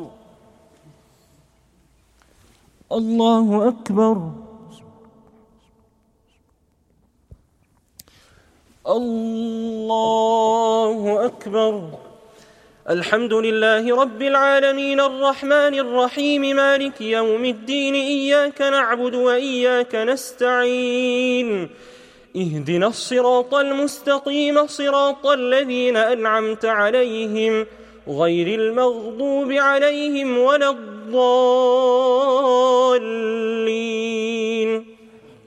الله أكبر. الله أكبر. الحمد لله رب العالمين الرحمن الرحيم مالك يوم الدين إياك نعبد وإياك نستعين اهدنا الصراط المستقيم صراط الذين أنعمت عليهم غير المغضوب عليهم ولا الضالين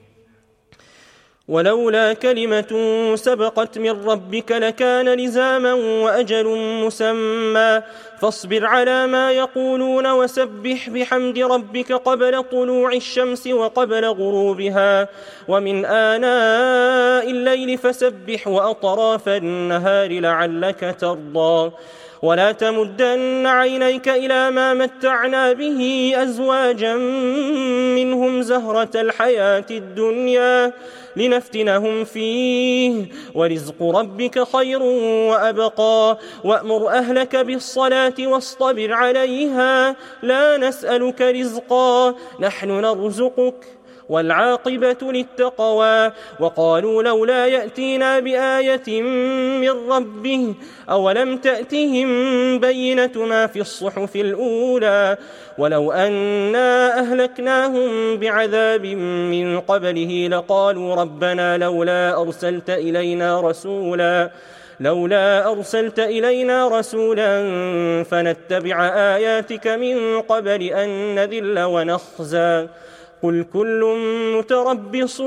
ولولا كلمة سبقت من ربك لكان لزاما وأجل مسمى فاصبر على ما يقولون وسبح بحمد ربك قبل طلوع الشمس وقبل غروبها ومن آناء الليل فسبح وأطراف النهار لعلك ترضى ولا تمدن عينيك إلى ما متعنا به أزواجا منهم زهرة الحياة الدنيا لنفتنهم فيه ورزق ربك خير وأبقى وأمر أهلك بالصلاة واصطبر عليها لا نسألك رزقا نحن نرزقك والعاقبة للتقوى وقالوا لولا يأتينا بآية من ربه أولم تأتهم بينة ما في الصحف الأولى ولو أنا أهلكناهم بعذاب من قبله لقالوا ربنا لولا أرسلت إلينا رسولا لولا أرسلت إلينا رسولا فنتبع آياتك من قبل أن نذل ونخزى قل كل متربص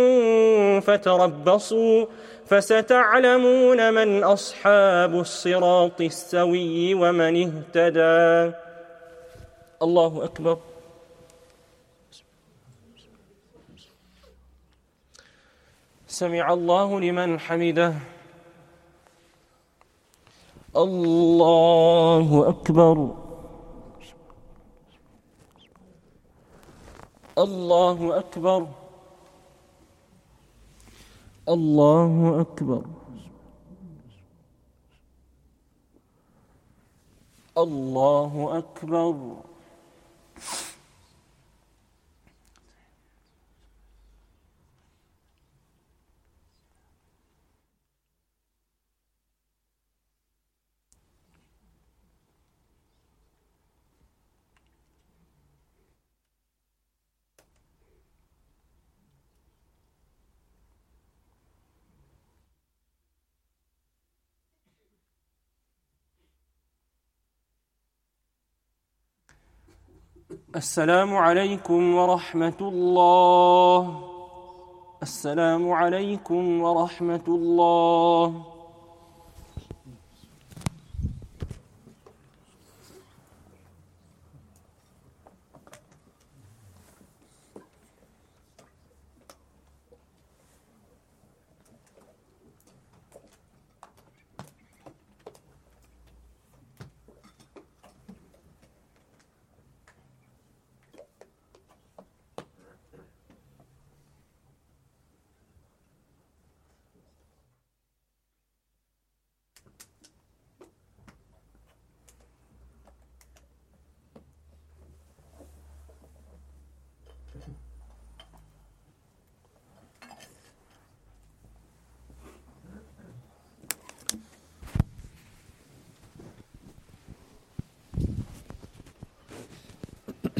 فتربصوا فستعلمون من أصحاب الصراط السوي ومن اهتدى. الله أكبر. سمع الله لمن حمده. الله أكبر. الله أكبر. الله أكبر. الله أكبر. السلام عليكم ورحمة الله. السلام عليكم ورحمة الله.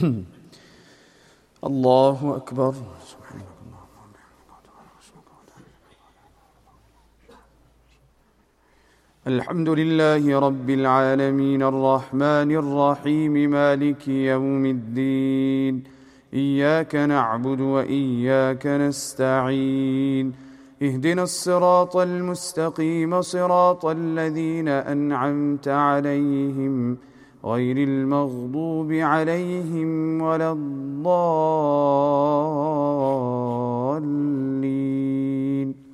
الله أكبر. الحمد لله رب العالمين الرحمن الرحيم مالك يوم الدين إياك نعبد وإياك نستعين اهدنا الصراط المستقيم صراط الذين أنعمت عليهم غير المغضوب عليهم ولا الضالين.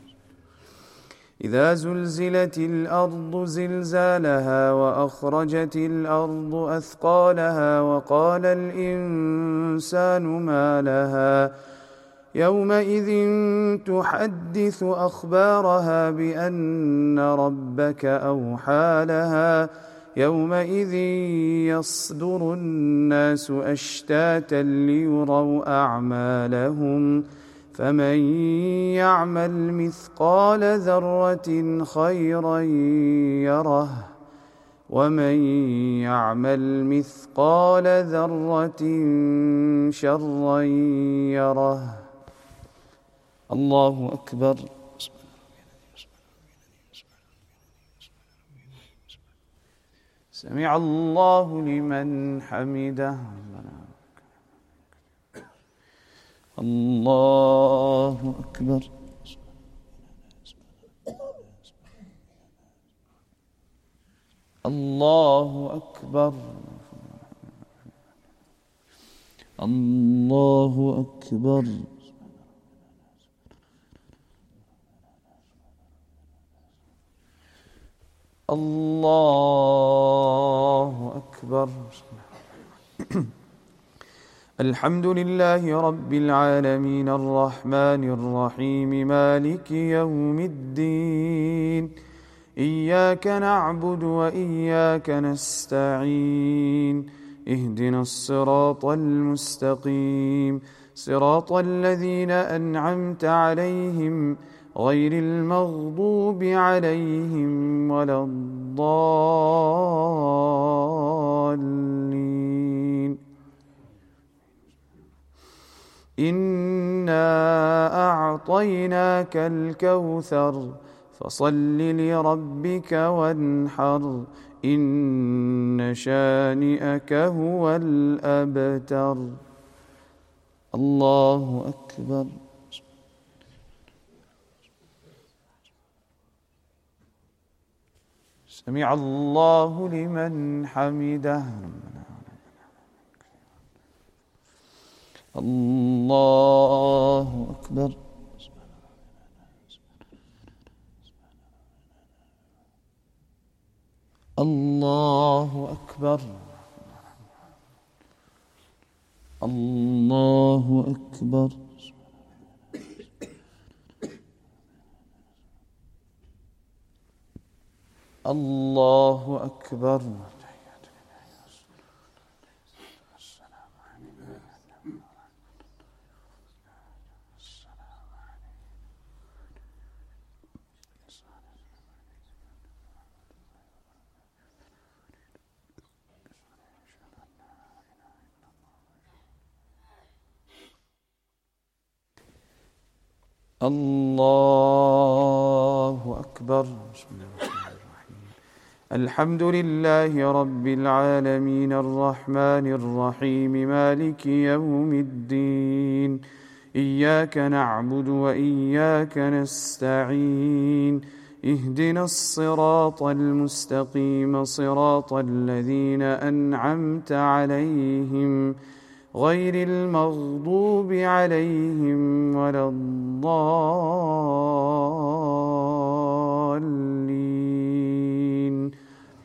إذا زلزلت الأرض زلزالها وأخرجت الأرض أثقالها وقال الإنسان ما لها يومئذ تحدث أخبارها بأن ربك أوحى لها يومئذ يصدر الناس أشتاتا ليروا أعمالهم فمن يعمل مثقال ذرة خيرا يره ومن يعمل مثقال ذرة شرا يره. الله أكبر. سمع الله لمن حمده. الله أكبر. الله أكبر. الله أكبر. الله أكبر. الحمد لله رب العالمين الرحمن الرحيم مالك يوم الدين إياك نعبد وإياك نستعين اهدنا الصراط المستقيم صراط الذين أنعمت عليهم غير المغضوب عليهم ولا الضالين. إنا أعطيناك الكوثر فصل لربك وانحر إن شانئك هو الأبتر. الله أكبر. سمع الله لمن حمده. الله أكبر. الله أكبر. الله أكبر. الله أكبر. الله أكبر. الحمد لله رب العالمين الرحمن الرحيم مالك يوم الدين إياك نعبد وإياك نستعين اهدنا الصراط المستقيم صراط الذين أنعمت عليهم غير المغضوب عليهم ولا الضالين.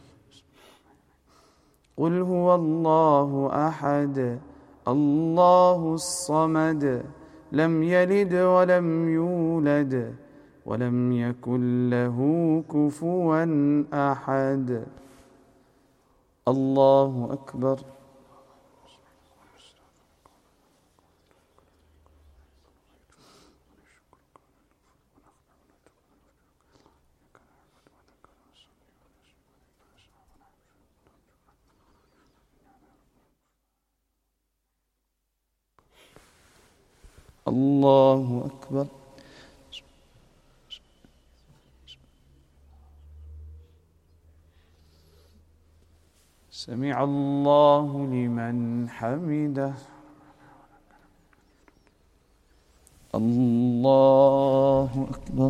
قل هو الله أحد الله الصمد لم يلد ولم يولد ولم يكن له كفوا أحد. الله أكبر. الله أكبر. سمع الله لمن حمده. الله أكبر.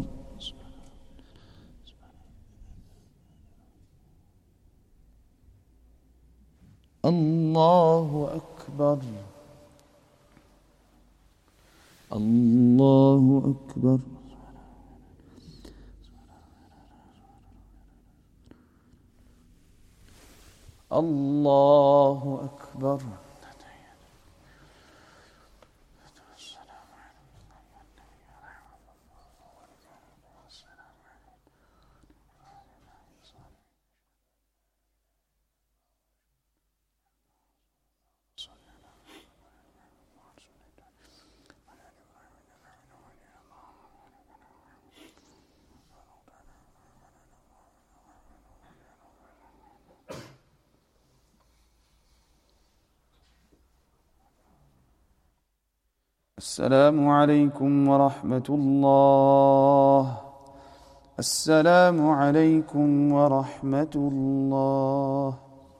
الله أكبر. الله أكبر. الله أكبر. السلام عليكم ورحمة الله. السلام عليكم ورحمة الله.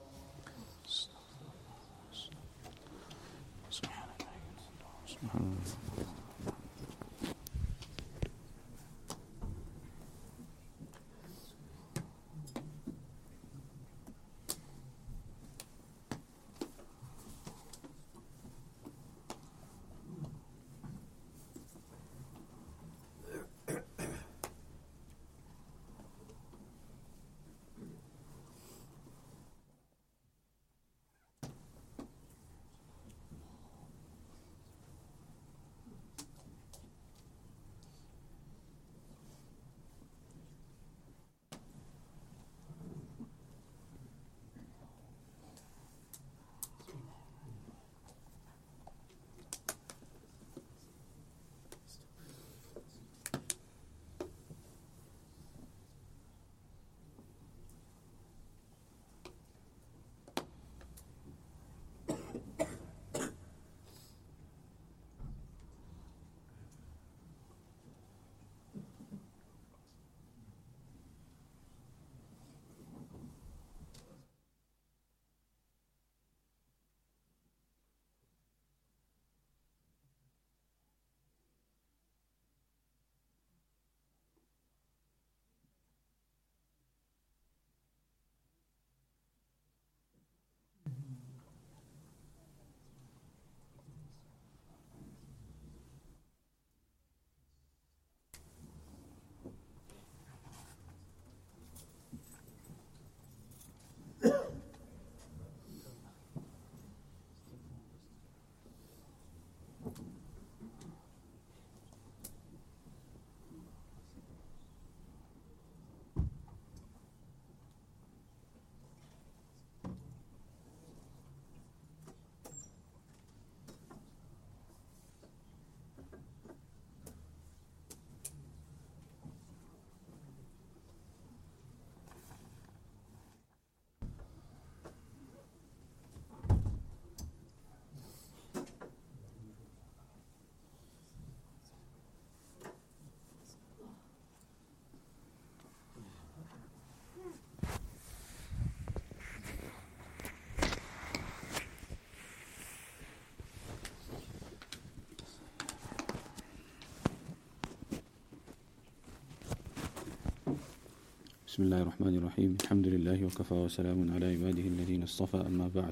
بسم الله الرحمن الرحيم الحمد لله وكفى وسلام على عباده الذين اصطفى أما بعد.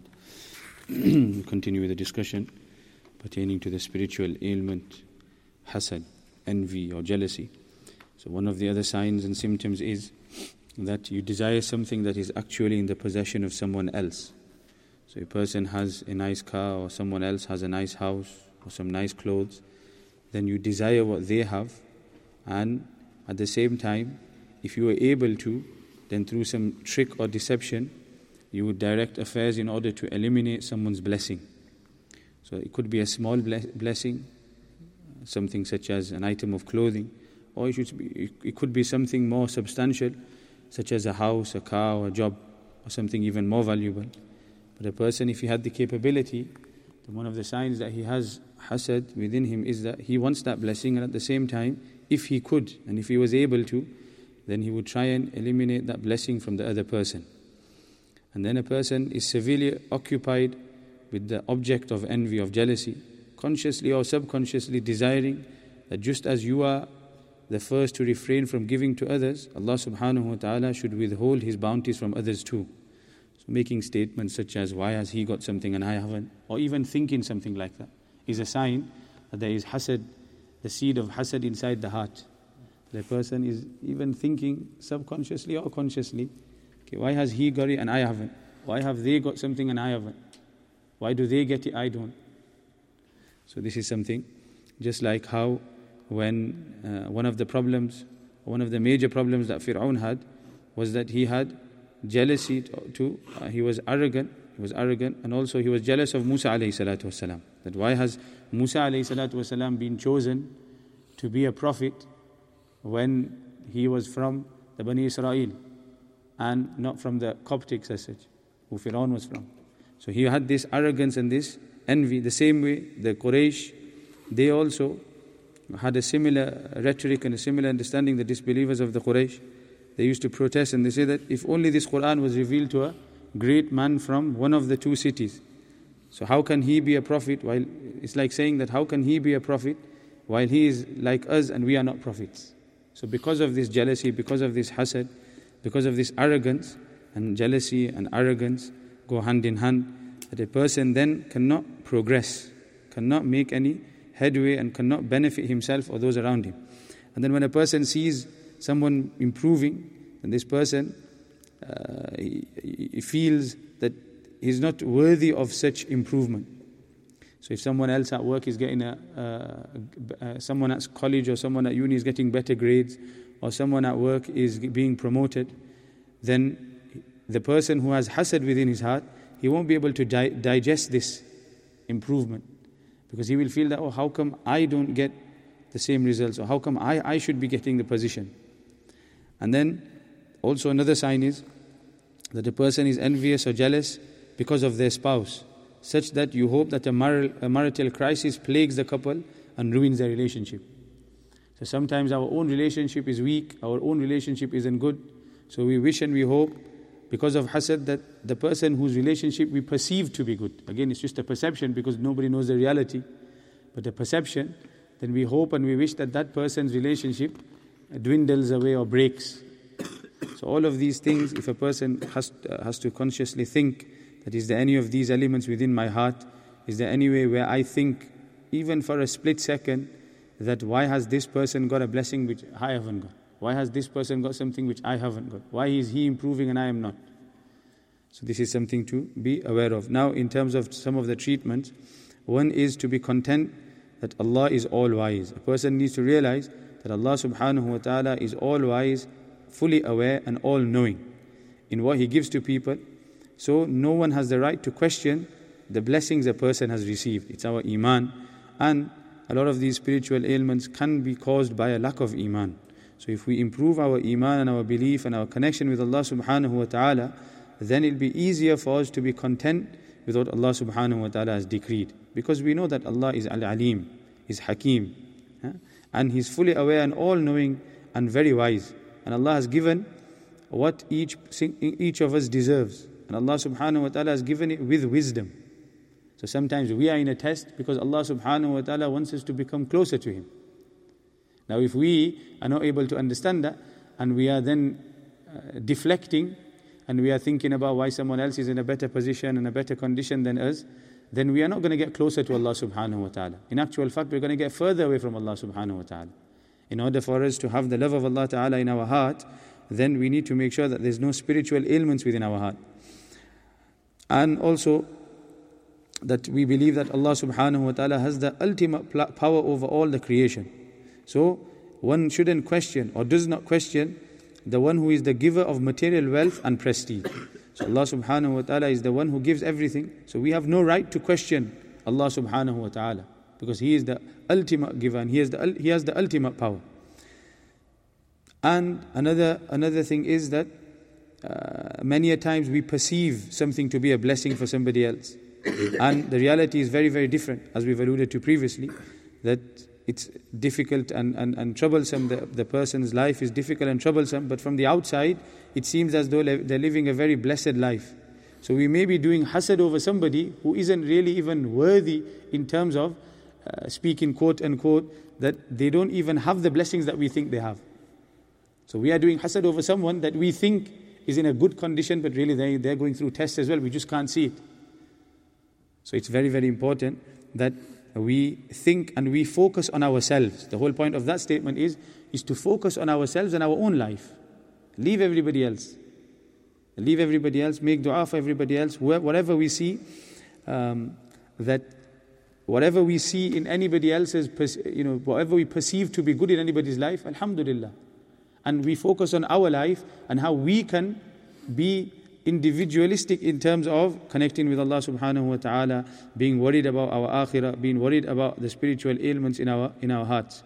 We continue with the discussion pertaining to the spiritual ailment, hasad, envy or jealousy. So one of the other signs and symptoms is that you desire something that is actually in the possession of someone else. So a person has a nice car or someone else has a nice house or some nice clothes, then you desire what they have, and at the same time, if you are able to, then through some trick or deception, you would direct affairs in order to eliminate someone's blessing. So it could be a small blessing, something such as an item of clothing, or it, should be, it could be something more substantial, such as a house, a car, or a job, or something even more valuable. But a person, if he had the capability One of the signs that he has hasad within him is that he wants that blessing, and at the same time, if he could and if he was able to, then he would try and eliminate that blessing from the other person. And then a person is severely occupied with the object of envy, of jealousy, consciously or subconsciously desiring that just as you are the first to refrain from giving to others, Allah subhanahu wa ta'ala should withhold His bounties from others too. So making statements such as, why has he got something and I haven't? Or even thinking something like that is a sign that there is hasad, the seed of hasad inside the heart. The person is even thinking subconsciously or consciously, okay, why has he got it and I haven't? Why have they got something and I haven't? Why do they get it, I don't? So this is something, just like how when uh, one of the problems, one of the major problems that Fir'aun had was that he had jealousy too. Uh, he was arrogant, he was arrogant, and also he was jealous of Musa alayhi salatu wasalam. That why has Musa alayhi salatu wasalam been chosen to be a prophet when he was from the Bani Israel and not from the Coptics as such, who Fir'aun was from. So he had this arrogance and this envy. The same way the Quraysh, they also had a similar rhetoric and a similar understanding, the disbelievers of the Quraysh. They used to protest and they say that if only this Qur'an was revealed to a great man from one of the two cities. So how can he be a prophet? While it's like saying that how can he be a prophet while he is like us and we are not prophets? So because of this jealousy, because of this hasad, because of this arrogance, and jealousy and arrogance go hand in hand, that a person then cannot progress, cannot make any headway and cannot benefit himself or those around him. And then when a person sees someone improving, and this person uh, he, he feels that he's not worthy of such improvement. So if someone else at work is getting a, uh, uh, someone at college or someone at uni is getting better grades, or someone at work is being promoted, then the person who has hasad within his heart, he won't be able to di- digest this improvement, because he will feel that, oh, how come I don't get the same results, or how come I, I should be getting the position. And then also another sign is that a person is envious or jealous because of their spouse, such that you hope that a, mar- a marital crisis plagues the couple and ruins their relationship. So sometimes our own relationship is weak, our own relationship isn't good, so we wish and we hope because of hasad that the person whose relationship we perceive to be good, again it's just a perception because nobody knows the reality, but a perception, then we hope and we wish that that person's relationship dwindles away or breaks. So all of these things, if a person has, uh, has to consciously think that is there any of these elements within my heart, is there any way where I think even for a split second that why has this person got a blessing which I haven't got? Why has this person got something which I haven't got? Why is he improving and I am not? So this is something to be aware of. Now in terms of some of the treatments, one is to be content that Allah is all-wise. A person needs to realize that Allah subhanahu wa ta'ala is all-wise, fully aware and all-knowing in what He gives to people. So no one has the right to question the blessings a person has received. It's our iman. And a lot of these spiritual ailments can be caused by a lack of iman. So if we improve our iman and our belief and our connection with Allah subhanahu wa ta'ala, then it'll be easier for us to be content with what Allah subhanahu wa ta'ala has decreed. Because we know that Allah is Al-Alim, is Hakim, huh? and He's fully aware and all-knowing and very wise. And Allah has given what each, each of us deserves. And Allah subhanahu wa ta'ala has given it with wisdom. So sometimes we are in a test because Allah subhanahu wa ta'ala wants us to become closer to Him. Now if we are not able to understand that, and we are then uh, deflecting, and we are thinking about why someone else is in a better position and a better condition than us, then we are not going to get closer to Allah subhanahu wa ta'ala. In actual fact, we're going to get further away from Allah subhanahu wa ta'ala. In order for us to have the love of Allah ta'ala in our heart, then we need to make sure that there's no spiritual ailments within our heart. And also, that we believe that Allah subhanahu wa ta'ala has the ultimate power over all the creation. So, one shouldn't question or does not question the one who is the giver of material wealth and prestige. So Allah subhanahu wa ta'ala is the one who gives everything. So we have no right to question Allah subhanahu wa ta'ala, because He is the ultimate giver and He has the, he has the ultimate power. And another, another thing is that uh, many a times we perceive something to be a blessing for somebody else. And the reality is very, very different, as we've alluded to previously, that it's difficult and, and, and troublesome. The, the person's life is difficult and troublesome, but from the outside, it seems as though they're living a very blessed life. So we may be doing hasad over somebody who isn't really even worthy in terms of uh, speaking quote unquote, that they don't even have the blessings that we think they have. So we are doing hasad over someone that we think is in a good condition, but really they, they're going through tests as well. We just can't see it. So it's very, very important that we think and we focus on ourselves. The whole point of that statement is, is to focus on ourselves and our own life. Leave everybody else. Leave everybody else. Make dua for everybody else. Whatever we see, um, that whatever we see in anybody else's, you know, whatever we perceive to be good in anybody's life, alhamdulillah. And we focus on our life and how we can be individualistic in terms of connecting with Allah subhanahu wa ta'ala, being worried about our akhirah, being worried about the spiritual ailments in our in our hearts.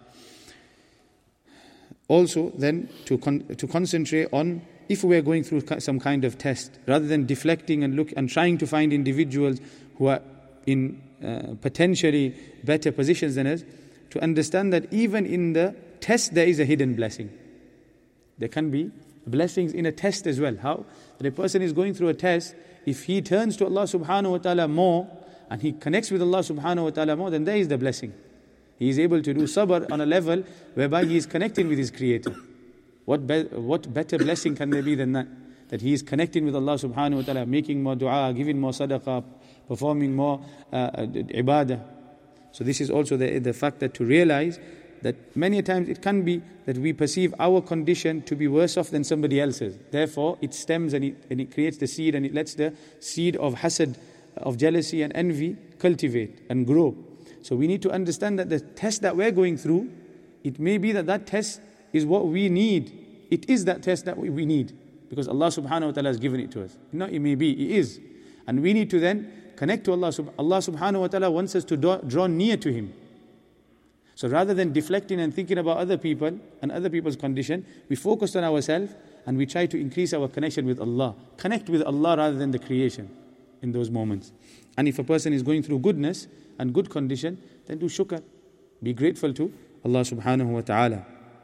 Also then to con- to concentrate on, if we are going through some kind of test, rather than deflecting and look and trying to find individuals who are in uh, potentially better positions than us, to understand that even in the test there is a hidden blessing. There can be blessings in a test as well. How? That a person is going through a test, if he turns to Allah subhanahu wa ta'ala more, and he connects with Allah subhanahu wa ta'ala more, then there is the blessing. He is able to do sabr on a level whereby he is connecting with his Creator. What, be- what better blessing can there be than that? That he is connecting with Allah subhanahu wa ta'ala, making more dua, giving more sadaqah, performing more uh, ibadah. So this is also the, the fact that to realize that many times it can be that we perceive our condition to be worse off than somebody else's. Therefore, it stems and it, and it creates the seed, and it lets the seed of hasad, of jealousy and envy cultivate and grow. So we need to understand that the test that we're going through, it may be that that test is what we need. It is that test that we, we need, because Allah subhanahu wa ta'ala has given it to us. No, it may be, it is. And we need to then connect to Allah. Allah subhanahu wa ta'ala wants us to draw, draw near to Him. So rather than deflecting and thinking about other people and other people's condition, we focus on ourselves and we try to increase our connection with Allah. Connect with Allah rather than the creation in those moments. And if a person is going through goodness and good condition, then do shukr. Be grateful to Allah subhanahu wa ta'ala.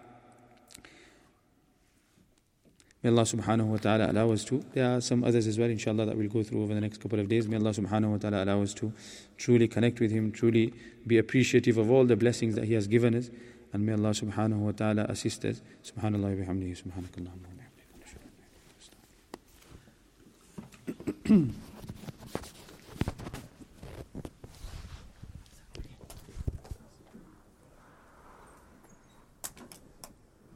May Allah subhanahu wa ta'ala allow us to. There are some others as well, inshallah, that we'll go through over the next couple of days. May Allah subhanahu wa ta'ala allow us to truly connect with Him, truly be appreciative of all the blessings that He has given us. And may Allah subhanahu wa ta'ala assist us. Subhanallah wa bihamdihi, subhanakallahumma wa bihamdika.